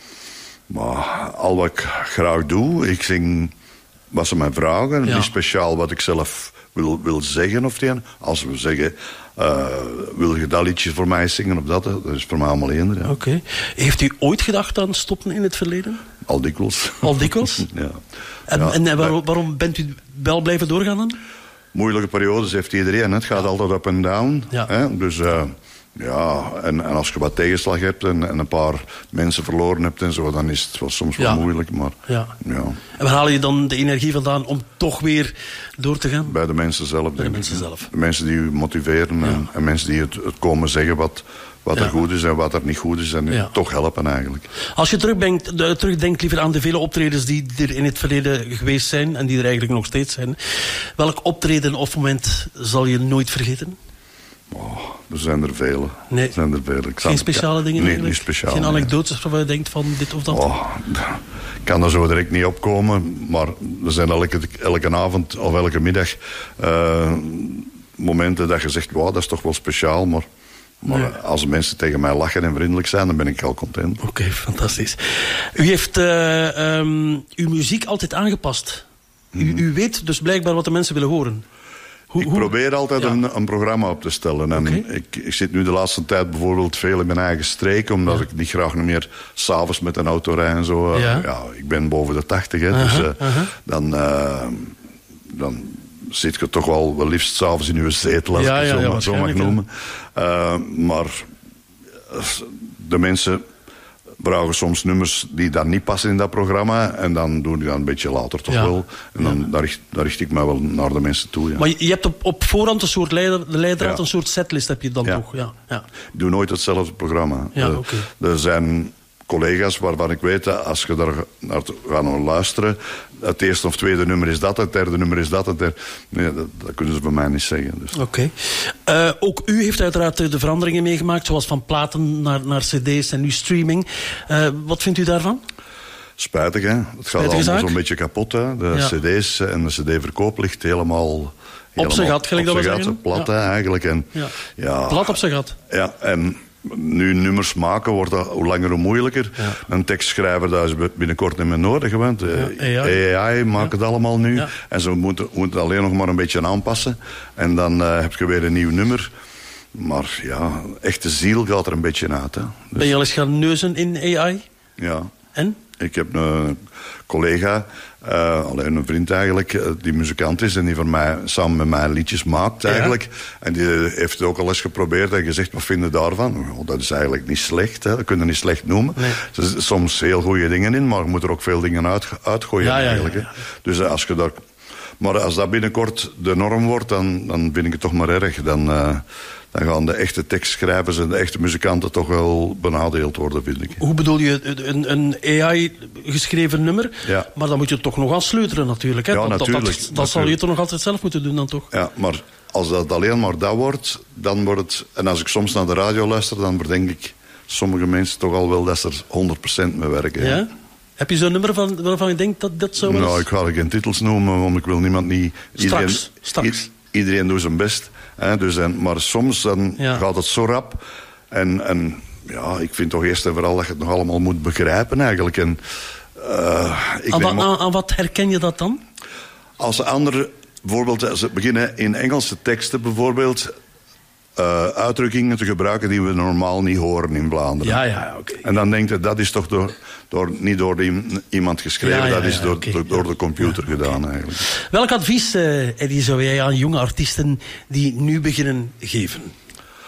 Maar al wat ik graag doe, ik zing wat ze mij vragen. Ja. Niet speciaal wat ik zelf wil, wil zeggen of tegen. Als we zeggen, uh, wil je dat liedje voor mij zingen of dat? Dat is voor mij allemaal eender. Ja. Oké. Okay. Heeft u ooit gedacht aan stoppen in het verleden? Al dikwijls. Al dikwijls? ja. En, ja. en waarom, waarom bent u wel blijven doorgaan dan? Moeilijke periodes heeft iedereen. Hè. Het gaat ja. altijd up en down. Ja. Hè. Dus... Uh, Ja, en, en als je wat tegenslag hebt en, en een paar mensen verloren hebt en zo, dan is het wel soms wel ja. moeilijk. Maar, ja. Ja. En waar haal je dan de energie vandaan om toch weer door te gaan? Bij de mensen zelf, Bij denk de mensen ik. zelf. De mensen die u motiveren ja. en, en mensen die het, het komen zeggen wat, wat ja. er goed is en wat er niet goed is. En ja. toch helpen eigenlijk. Als je terugdenkt, de, terugdenkt liever aan de vele optredens die er in het verleden geweest zijn en die er eigenlijk nog steeds zijn. Welk optreden of moment zal je nooit vergeten? Oh, er zijn er vele. Nee. Er zijn er vele. Ik Geen speciale kan, dingen nee, eigenlijk? Niet speciaal. Geen anekdotes waarvan je denkt van dit of dat? Oh, ik kan er zo direct niet opkomen. Maar er zijn elke, elke avond of elke middag uh, momenten dat je zegt, wow, dat is toch wel speciaal. Maar, maar nee. als mensen tegen mij lachen en vriendelijk zijn, dan ben ik al content. Oké, okay, fantastisch. U heeft uh, um, uw muziek altijd aangepast. Mm-hmm. U, u weet dus blijkbaar wat de mensen willen horen. Ik probeer altijd ja. een, een programma op te stellen. En okay. ik, ik zit nu de laatste tijd bijvoorbeeld veel in mijn eigen streek, omdat ja. ik niet graag meer s'avonds met een auto rijd en zo. Ja. Ja, ik ben boven de tachtig, hè, uh-huh, dus uh, uh-huh. dan, uh, dan zit je toch wel, wel liefst s'avonds in je zetel, als ja, ik het ja, zo, ja, zo mag noemen. Uh, maar de mensen vragen soms nummers die dan niet passen in dat programma. En dan doen die dat een beetje later toch ja. wel. En dan ja. daar, richt, daar richt ik mij wel naar de mensen toe. Ja. Maar je hebt op, op voorhand een soort leider, de leidraad, ja. een soort setlist heb je dan ja. toch? Ja. Ja. Ik doe nooit hetzelfde programma. Ja, uh, okay. Er zijn collega's waarvan ik weet dat als je daar naar gaat luisteren, het eerste of tweede nummer is dat, het derde nummer is dat. Het derde, nee, dat, dat kunnen ze bij mij niet zeggen. Dus. Oké. Okay. Uh, ook u heeft uiteraard de veranderingen meegemaakt, zoals van platen naar, naar cd's en nu streaming. Uh, wat vindt u daarvan? Spijtig, hè. Het gaat allemaal zo'n beetje kapot, hè. De ja. cd's en de cd-verkoop ligt helemaal... Op zijn gat, gelijk dat we zeggen. Plat, ja. eigenlijk. En, ja. Ja, plat op zijn gat. Ja, en... Nu nummers maken wordt dat hoe langer hoe moeilijker. Ja. Een tekstschrijver, dat is binnenkort niet meer nodig. Want ja, A I maakt ja. het allemaal nu. Ja. En ze moeten, moeten het alleen nog maar een beetje aanpassen. En dan uh, heb je weer een nieuw nummer. Maar ja, echte ziel gaat er een beetje uit. Hè. Dus... Ben je al eens gaan neuzen in A I? Ja. En? Ik heb een collega, uh, alleen een vriend eigenlijk, die muzikant is en die voor mij, samen met mij liedjes maakt eigenlijk. Ja. En die heeft het ook al eens geprobeerd en gezegd, wat vind je daarvan? Oh, dat is eigenlijk niet slecht, hè. Dat kun je niet slecht noemen. Nee. Er zitten soms heel goede dingen in, maar je moet er ook veel dingen uit, uitgooien ja, eigenlijk. Ja, ja, ja. Dus uh, als je daar... Maar als dat binnenkort de norm wordt, dan, dan vind ik het toch maar erg. Dan... Uh, Dan gaan de echte tekstschrijvers en de echte muzikanten toch wel benadeeld worden, vind ik. Hoe bedoel je, een, een A I-geschreven nummer? Ja. Maar dan moet je het toch nog aan sleutelen natuurlijk. Hè? Ja, dat, natuurlijk. Dat, dat, dat zal je toch nog altijd zelf moeten doen dan toch? Ja, maar als dat alleen maar dat wordt, dan wordt het... En als ik soms naar de radio luister, dan verdenk ik sommige mensen toch al wel dat ze er honderd procent mee werken. Ja? Heb je zo'n nummer van, waarvan je denkt dat dat zo is? Nou, ik ga er geen titels noemen, want ik wil niemand niet... Straks, iedereen, straks. I, iedereen doet zijn best. Hè, dus en, maar soms dan ja. gaat het zo rap. En, en ja, ik vind toch eerst en vooral dat je het nog allemaal moet begrijpen eigenlijk. En, uh, ik aan, ben wa, aan, aan wat herken je dat dan? Als anderen, bijvoorbeeld, als ze beginnen in Engelse teksten bijvoorbeeld... Uh, uitdrukkingen te gebruiken die we normaal niet horen in Vlaanderen. Ja, ja, oké. Okay. En dan denk je, dat is toch door, door, niet door die, iemand geschreven, ja, ja, dat is ja, door, okay. door, door de computer ja, gedaan okay. eigenlijk. Welk advies, uh, Eddie, zou jij aan jonge artiesten die nu beginnen geven?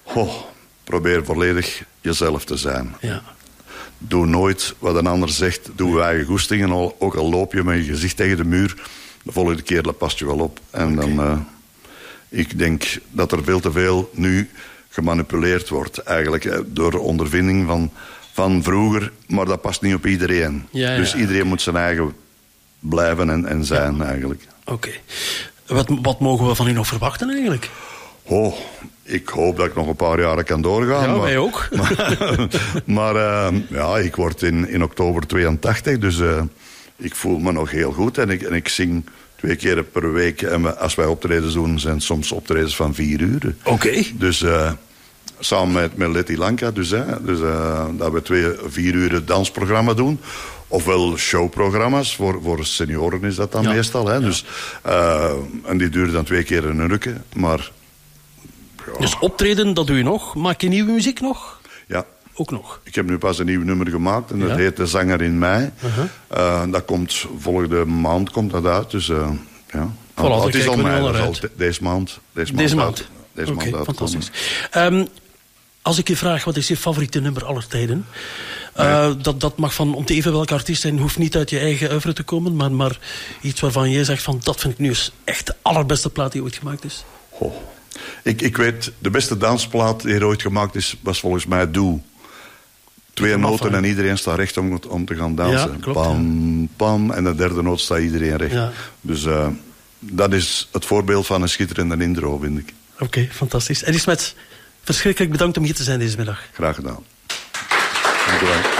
Oh, probeer volledig jezelf te zijn. Ja. Doe nooit wat een ander zegt. Doe je eigen goesting. En ook al loop je met je gezicht tegen de muur, de volgende keer dat past je wel op. En okay. dan, uh, ik denk dat er veel te veel nu gemanipuleerd wordt. Eigenlijk uh, door de ondervinding van, van vroeger. Maar dat past niet op iedereen. Ja, ja. Dus iedereen moet zijn eigen blijven en, en zijn ja. eigenlijk. Oké. Okay. Wat, wat mogen we van u nog verwachten eigenlijk? Oh, ik hoop dat ik nog een paar jaren kan doorgaan. Ja, maar, wij ook. Maar, maar uh, ja, ik word in, in oktober tweeëntachtig, dus uh, ik voel me nog heel goed. En ik, en ik zing twee keer per week. En we, als wij optredens doen, zijn het soms optredens van vier uur. Oké. Okay. Dus uh, samen met, met Letty Lanka, dus, uh, dus uh, dat we twee vier uur dansprogramma doen. Ofwel showprogramma's, voor, voor senioren is dat dan ja. meestal. Hè? Ja. Dus, uh, en die duren dan twee keer een uurtje, maar... Ja. Dus optreden, dat doe je nog. Maak je nieuwe muziek nog? Ja. Ook nog? Ik heb nu pas een nieuw nummer gemaakt en dat ja. heet De Zanger in Mei. Uh-huh. Uh, dat komt volgende maand komt dat uit, dus uh, ja. Voilà, oh, het is al mei, al al deze maand. Deze maand. Deze maand? Deze okay, maand fantastisch. Um, als ik je vraag, wat is je favoriete nummer aller tijden? Uh, nee. dat, dat mag van om te even welke artiest zijn, hoeft niet uit je eigen oeuvre te komen, maar, maar iets waarvan jij zegt van dat vind ik nu eens echt de allerbeste plaat die ooit gemaakt is. Oh. Ik, ik weet, de beste dansplaat die er ooit gemaakt is, was volgens mij Doe. Twee noten en iedereen staat recht om, om te gaan dansen. Ja, klopt, pam, ja. pam, en de derde noot staat iedereen recht. Ja. Dus uh, dat is het voorbeeld van een schitterende intro, vind ik. Oké, okay, fantastisch. Eddie Smet, verschrikkelijk bedankt om hier te zijn deze middag. Graag gedaan. Dank u wel.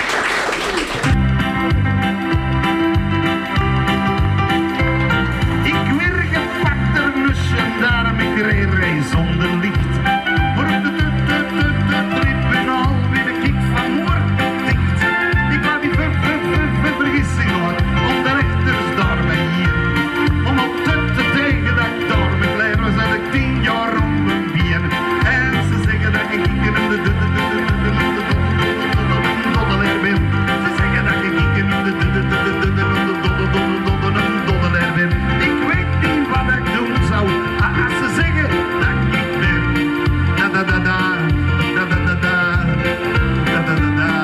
Zonder licht, maar op de tribunal weer de kick van moord dicht. Ik laat die ver, ver, ver, ver, vergissing hoor, om de rechters daar bij hier. Om op te tegen dat ik daar bekleed was, had ik tien jaar om mijn bier. En ze zeggen dat ik in de de de de de de de doddelaar ben. Ze zeggen dat ik in de de de de de de de doddelaar ben. Ik weet niet wat ik doen zou, als ze zeggen da da da, da da da da, da da da da.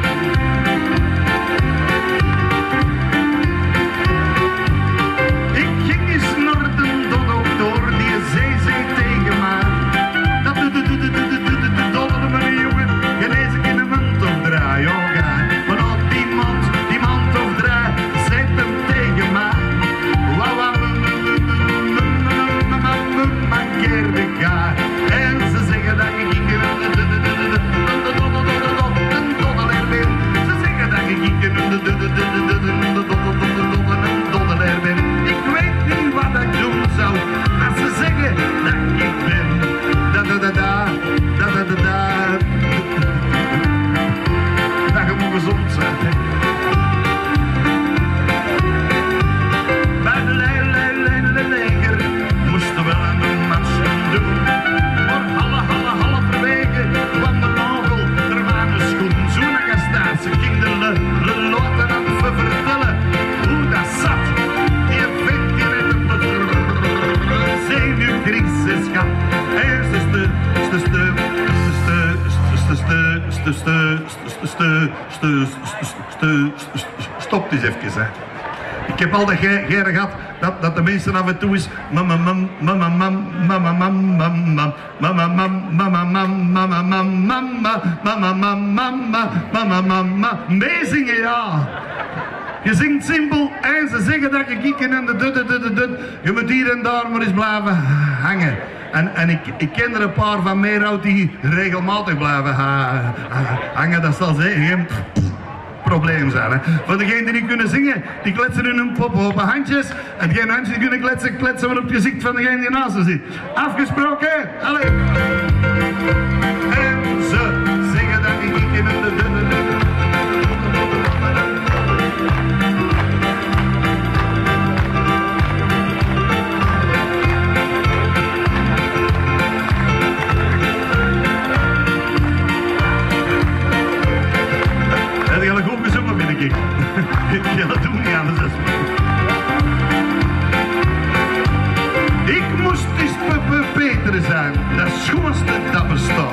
Ik ging eens naar de dokter, die zei, zei tegen mij, dat de de de de de de de de dolle mijn jongen, genees ik in een munt of draai, oh ga. Maar op die mond, die mond of draai, zei hem tegen mij, wauw wauw, mankeerde ga. En ze zeggen dat ik in de doddelaar ben. Ze zeggen dat ik in de doddelaar ben. Ik weet niet wat ik doen zou als ze zeggen dat ik ben. Da da da da, da da da da. Dat je moet gezond zijn. Bij de leger moesten wel een matchen doen. Maar halle, halle, halverwege kwam de nagel er aan de schoen. Zo'n gestaat, ze ging de le, le loten aan het vertellen hoe dat zat. Die vent die met een zenuwcrisis gaat. Eerst is de, de, de, stop eens even, hè. Ik heb al de geren gehad dat, dat de mensen af en toe is mama mam mama mam mama mam mama mama mam mama mam mama mam mama mama mam mama mama mama meezingen, ja. Je zingt simpel en ze zeggen dat je kieken en de dut dut dut dut. Je moet hier en daar maar eens blijven hangen. En, en ik, ik ken er een paar van Meerhout die regelmatig blijven ha, ha, hangen. Dat zal zeggen probleem zijn. Hè. Voor degenen die niet kunnen zingen, die kletsen in hun pop op handjes. En degene handjes die kunnen kletsen, kletsen maar op het gezicht van degene die naast ze zit. Afgesproken? Allee. En ze zingen dat ik in de ik. Ja, dat doe ik niet anders. Ik moest eens beter zijn. Dat schoonste dat bestaat.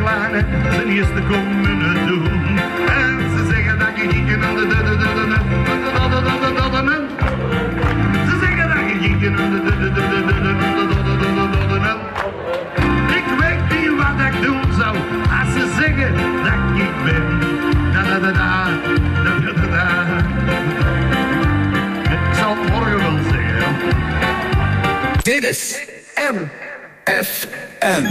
kleine de eerste komen doen. En ze zeggen dat je gieken aan de de de de de de de de de. Ze zeggen dat je gieken aan de de de de de de de de de. Ik weet niet wat ik doen zou als ze zeggen dat ik ben. Da da da da da da da. Ik zal het morgen wel zeggen. Dit is M F M.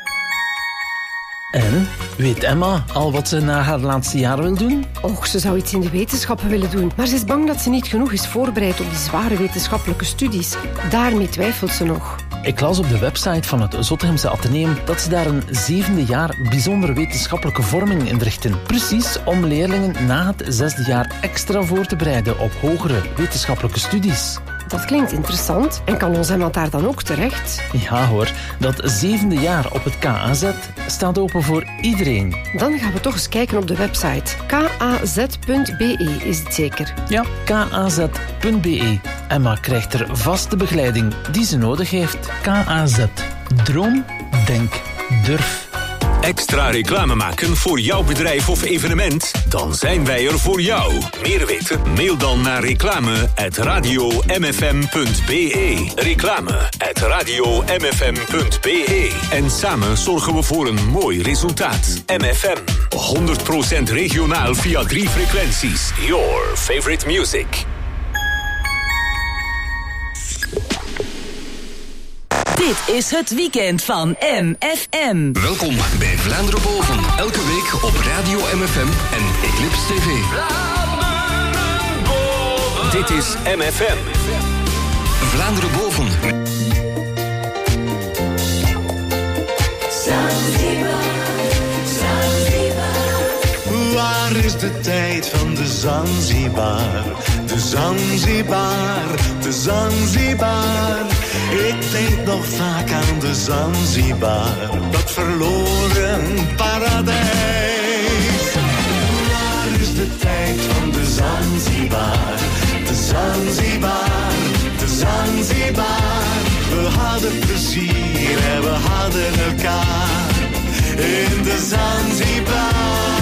En, weet Emma al wat ze na haar laatste jaar wil doen? Och, ze zou iets in de wetenschappen willen doen. Maar ze is bang dat ze niet genoeg is voorbereid op die zware wetenschappelijke studies. Daarmee twijfelt ze nog. Ik las op de website van het Zottegemse Atheneum dat ze daar een zevende jaar bijzondere wetenschappelijke vorming inrichten. Precies om leerlingen na het zesde jaar extra voor te bereiden op hogere wetenschappelijke studies. Dat klinkt interessant. En kan ons Emma daar dan ook terecht? Ja hoor, dat zevende jaar op het K A Z staat open voor iedereen. Dan gaan we toch eens kijken op de website. k a z punt b e is het zeker? Ja, k a z punt b e. Emma krijgt er vaste begeleiding die ze nodig heeft. K A Z. Droom, denk, durf. Extra reclame maken voor jouw bedrijf of evenement? Dan zijn wij er voor jou. Meer weten? Mail dan naar reclame at radio m f m punt b e. Reclame at radio m f m punt b e. En samen zorgen we voor een mooi resultaat. M F M. honderd procent regionaal via drie frequenties. Your favorite music. Dit is het weekend van M F M. Welkom bij Vlaanderen Boven. Elke week op Radio M F M en Eclipse T V. Dit is M F M. Vlaanderen Boven. Waar is de tijd van de Zanzibar? De Zanzibar, de Zanzibar. Ik denk nog vaak aan de Zanzibar, dat verloren paradijs. Waar is de tijd van de Zanzibar? De Zanzibar, de Zanzibar. We hadden plezier en we hadden elkaar in de Zanzibar.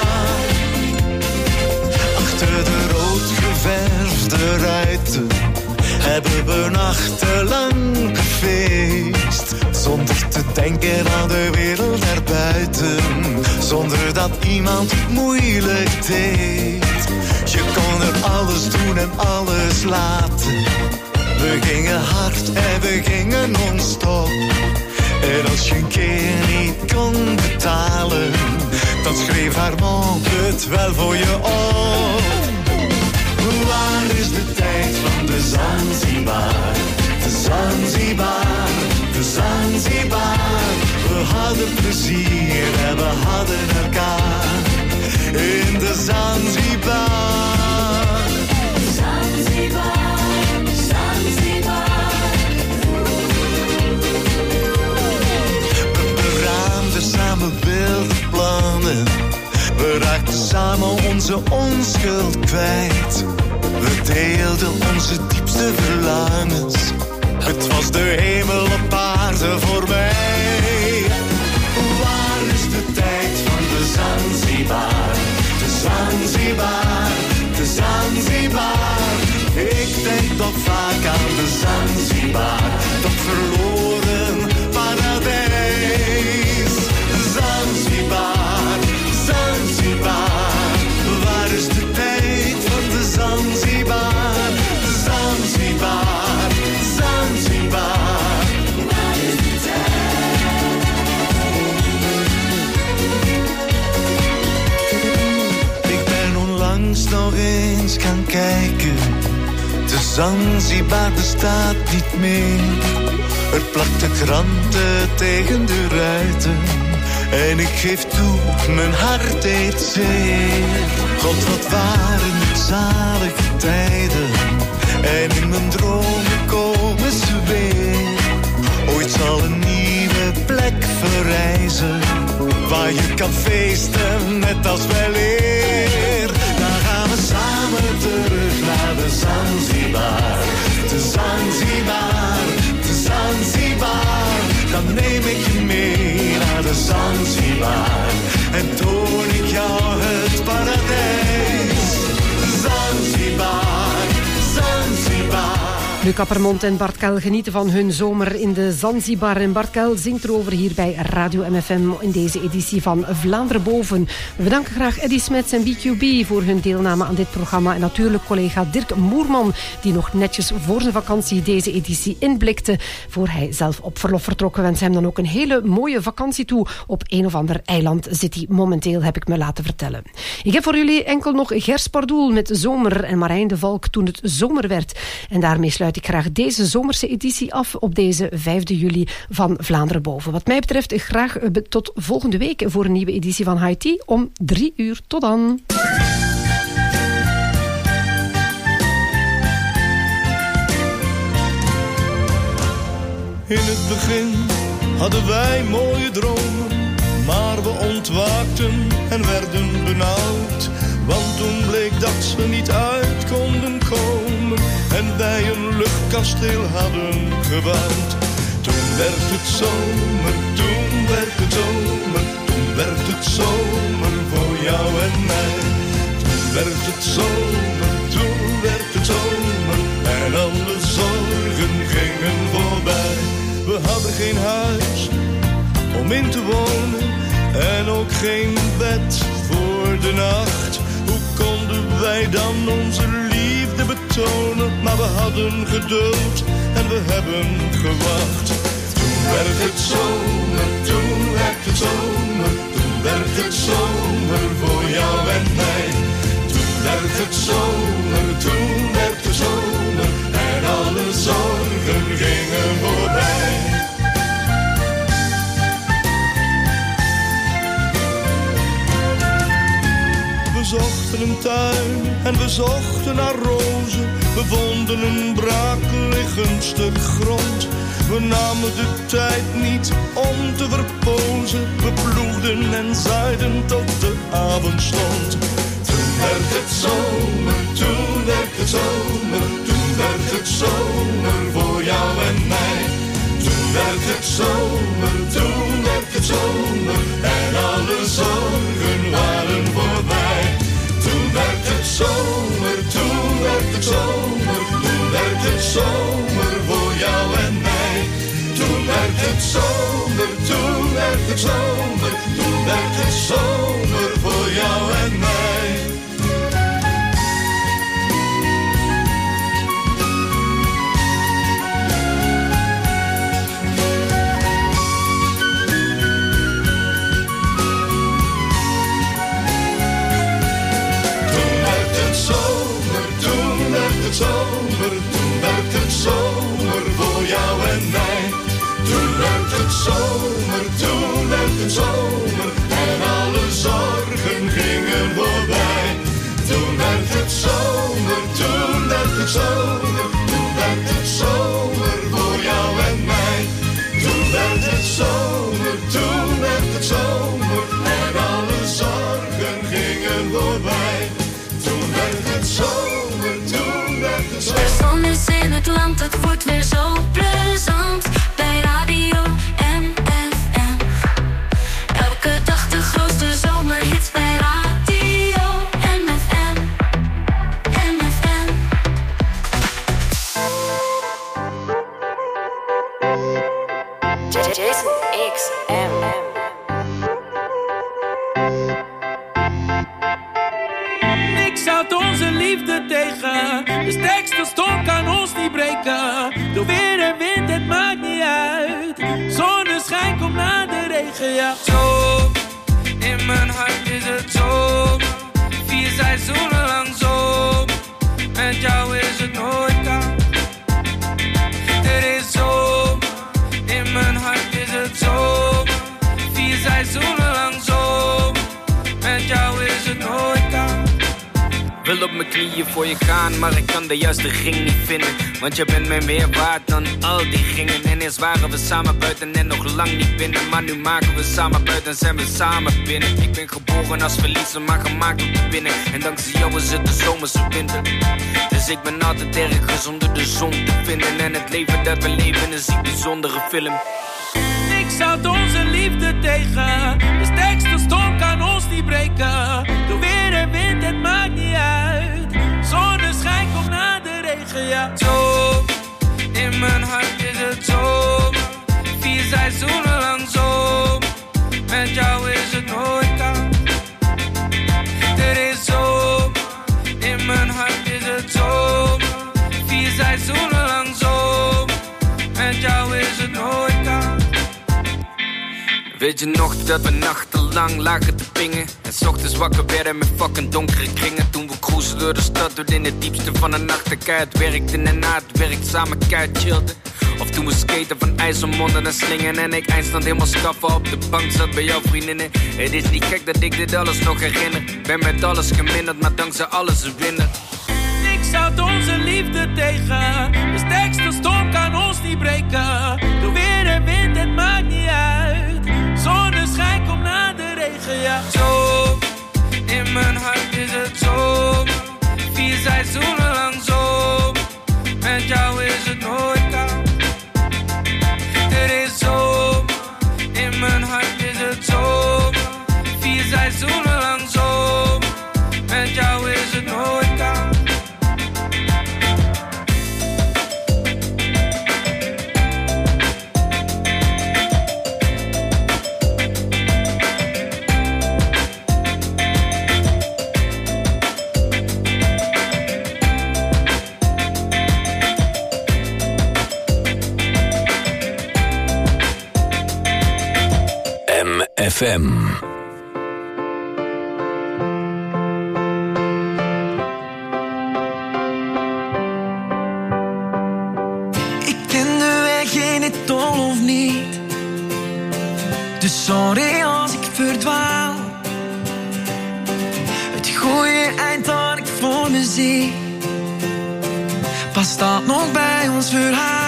Achter de rood geverfde ruiten hebben we nachtenlang gefeest. Zonder te denken aan de wereld daarbuiten. Zonder dat iemand moeilijk deed. Je kon er alles doen en alles laten. We gingen hard en we gingen non-stop. En als je een keer niet kon betalen, dan schreef haar mond het wel voor je op. Waar is de tijd van de Zanzibar? De Zanzibar, de Zanzibar. We hadden plezier en we hadden elkaar in de Zanzibar. Zanzibar, Zanzibar. We beraamden samen wilde plannen. We raakten samen onze onschuld kwijt. We deelden onze diepste verlangens. Het was de hemel op aarde voor mij. Waar is de tijd van de Zanzibar? De Zanzibar, de Zanzibar. Ik denk nog vaak aan de Zanzibar, dat verloren paradijs. Zanzibar, Zanzibar. Waar is de tijd van de Zanzibar? Zanzibar, Zanzibar. Waar is de tijd? Ik ben onlangs nog eens gaan kijken. De Zanzibar bestaat niet meer. Er plakten kranten tegen de ruiten. En ik geef toe, mijn hart deed zeer. God, wat waren het zalige tijden. En in mijn dromen komen ze weer. Ooit zal een nieuwe plek verrijzen, waar je kan feesten net als weleer. Dan gaan we samen terug naar de Zanzibar. De Zanzibar, de Zanzibar. Dan neem ik je mee naar de Zanzibar. En toon ik jou het paradijs. Zanzibar, Zanzibar. Luc Appermond en Bart Kel genieten van hun zomer in de Zanzibar. En Bart Kel zingt erover hier bij Radio M F M in deze editie van Vlaanderen Boven. We bedanken graag Eddy Smets en B Q B voor hun deelname aan dit programma. En natuurlijk collega Dirk Moerman, die nog netjes voor zijn vakantie deze editie inblikte, voor hij zelf op verlof vertrokken. We wensen hem dan ook een hele mooie vakantie toe. Op een of ander eiland zit hij momenteel, heb ik me laten vertellen. Ik heb voor jullie enkel nog Gers Pardoel met Zomer en Marijn de Valk toen het zomer werd. En daarmee sluit ik graag deze zomerse editie af op deze vijfde juli van Vlaanderen Boven. Wat mij betreft graag tot volgende week voor een nieuwe editie van High Tea om drie uur. Tot dan! In het begin hadden wij mooie dromen, maar we ontwaakten en werden benauwd. Want toen bleek dat ze niet uit konden komen en wij een luchtkasteel hadden gebouwd. Toen werd het zomer, toen werd het zomer, toen werd het zomer voor jou en mij. Toen werd het zomer, toen werd het zomer en alle zorgen gingen voorbij. We hadden geen huis om in te wonen en ook geen bed voor de nacht. Hoe konden wij dan onze liefde betonen? Maar we hadden geduld en we hebben gewacht. Toen werd het zomer, toen werd het zomer, toen werd het zomer voor jou en mij. Toen werd het zomer, toen werd het zomer en alle zorgen gingen voorbij. We zochten een tuin en we zochten naar rozen. We vonden een braakliggend stuk grond. We namen de tijd niet om te verpozen. We ploegden en zaaiden tot de avond stond. Toen werd het zomer, toen werd het zomer, toen werd het zomer voor jou en mij. Toen werd het zomer, toen werd het zomer en alle zorgen waren voorbij. Toen werd het zomer, toen werd het zomer, toen werd het zomer voor jou en mij. Toen werd het zomer, toen werd het zomer, toen werd het zomer voor jou en mij. Zomer, toen werd het zomer voor jou en mij. Toen werd het zomer, toen werd het zomer en alle zorgen gingen voorbij. Toen werd het zomer, toen werd het zomer, toen werd het zomer voor jou en mij. Toen werd het zomer, toen werd het zomer en alle zorgen gingen voorbij. Toen werd het zomer, toen de zon is in het land, het wordt weer zo plezant. Bij Radio M F M. Elke dag de grootste zomerhits bij Radio M F M. M F M. Jason X M. Niks houdt onze liefde tegen. De sterkste storm kan ons niet breken. Door weer en wind, het maakt niet uit. Zonneschijn komt na de regen, ja. Zo, in mijn hart is het zo. Vier seizoenen lang zo. Met jou is het nooit koud. Het is zo, in mijn hart is het zo. Vier seizoenen lang zo. Met jou is het nooit koud. Wil op mijn knieën voor je gaan, maar ik kan de juiste ring niet vinden. Want je bent mij meer waard dan al die ringen. En eerst waren we samen buiten en nog lang niet binnen. Maar nu maken we samen buiten en zijn we samen binnen. Ik ben geboren als verliezer, maar gemaakt om te winnen. En dankzij jou is het de zomerse winter. Dus ik ben altijd ergens onder de zon te vinden. En het leven dat we leven is een bijzondere film. Ik zou onze liefde liefde tegen. De sterkste storm kan ons niet breken. De weer en wind, het maakt niet uit. Zonneschijn komt na de regen, ja. Zo, in mijn hart is het zo. Vier seizoenen lang zo. Met jou is het nooit koud. Er is zo, in mijn hart is het zo. Vier seizoenen lang zo. Met jou is het nooit koud. Weet je nog dat we nachtenlang lagen te pingen? En 's ochtends wakker werden met fucking donkere kringen. Toen we cruisen door de stad, door in het diepste van de nacht. De keihard werkten en na het werk samen keihard chillden. Of toen we skaten van IJsselmonde naar Slingen. En ik eindstand helemaal schaffen op de bank zat bij jouw vriendinnen. Het is niet gek dat ik dit alles nog herinner. Ben met alles geminderd, maar dankzij alles een winnaar. Niks houdt onze liefde tegen. De sterkste storm kan ons niet breken. Door weer en wind, het maakt niet uit. Zonneschijn komt na de regen, ja. Zo, in mijn hart is het zo. Vier seizoenen lang zo. Met jou is het nooit koud. Er is zo, in mijn hart is het zo. Vier seizoenen lang zo. Met jou is het nooit koud. F M. Ik ken de weg in het dol of niet. Dus sorry als ik verdwaal. Het goede eind dat ik voor me zie, past dat nog bij ons verhaal?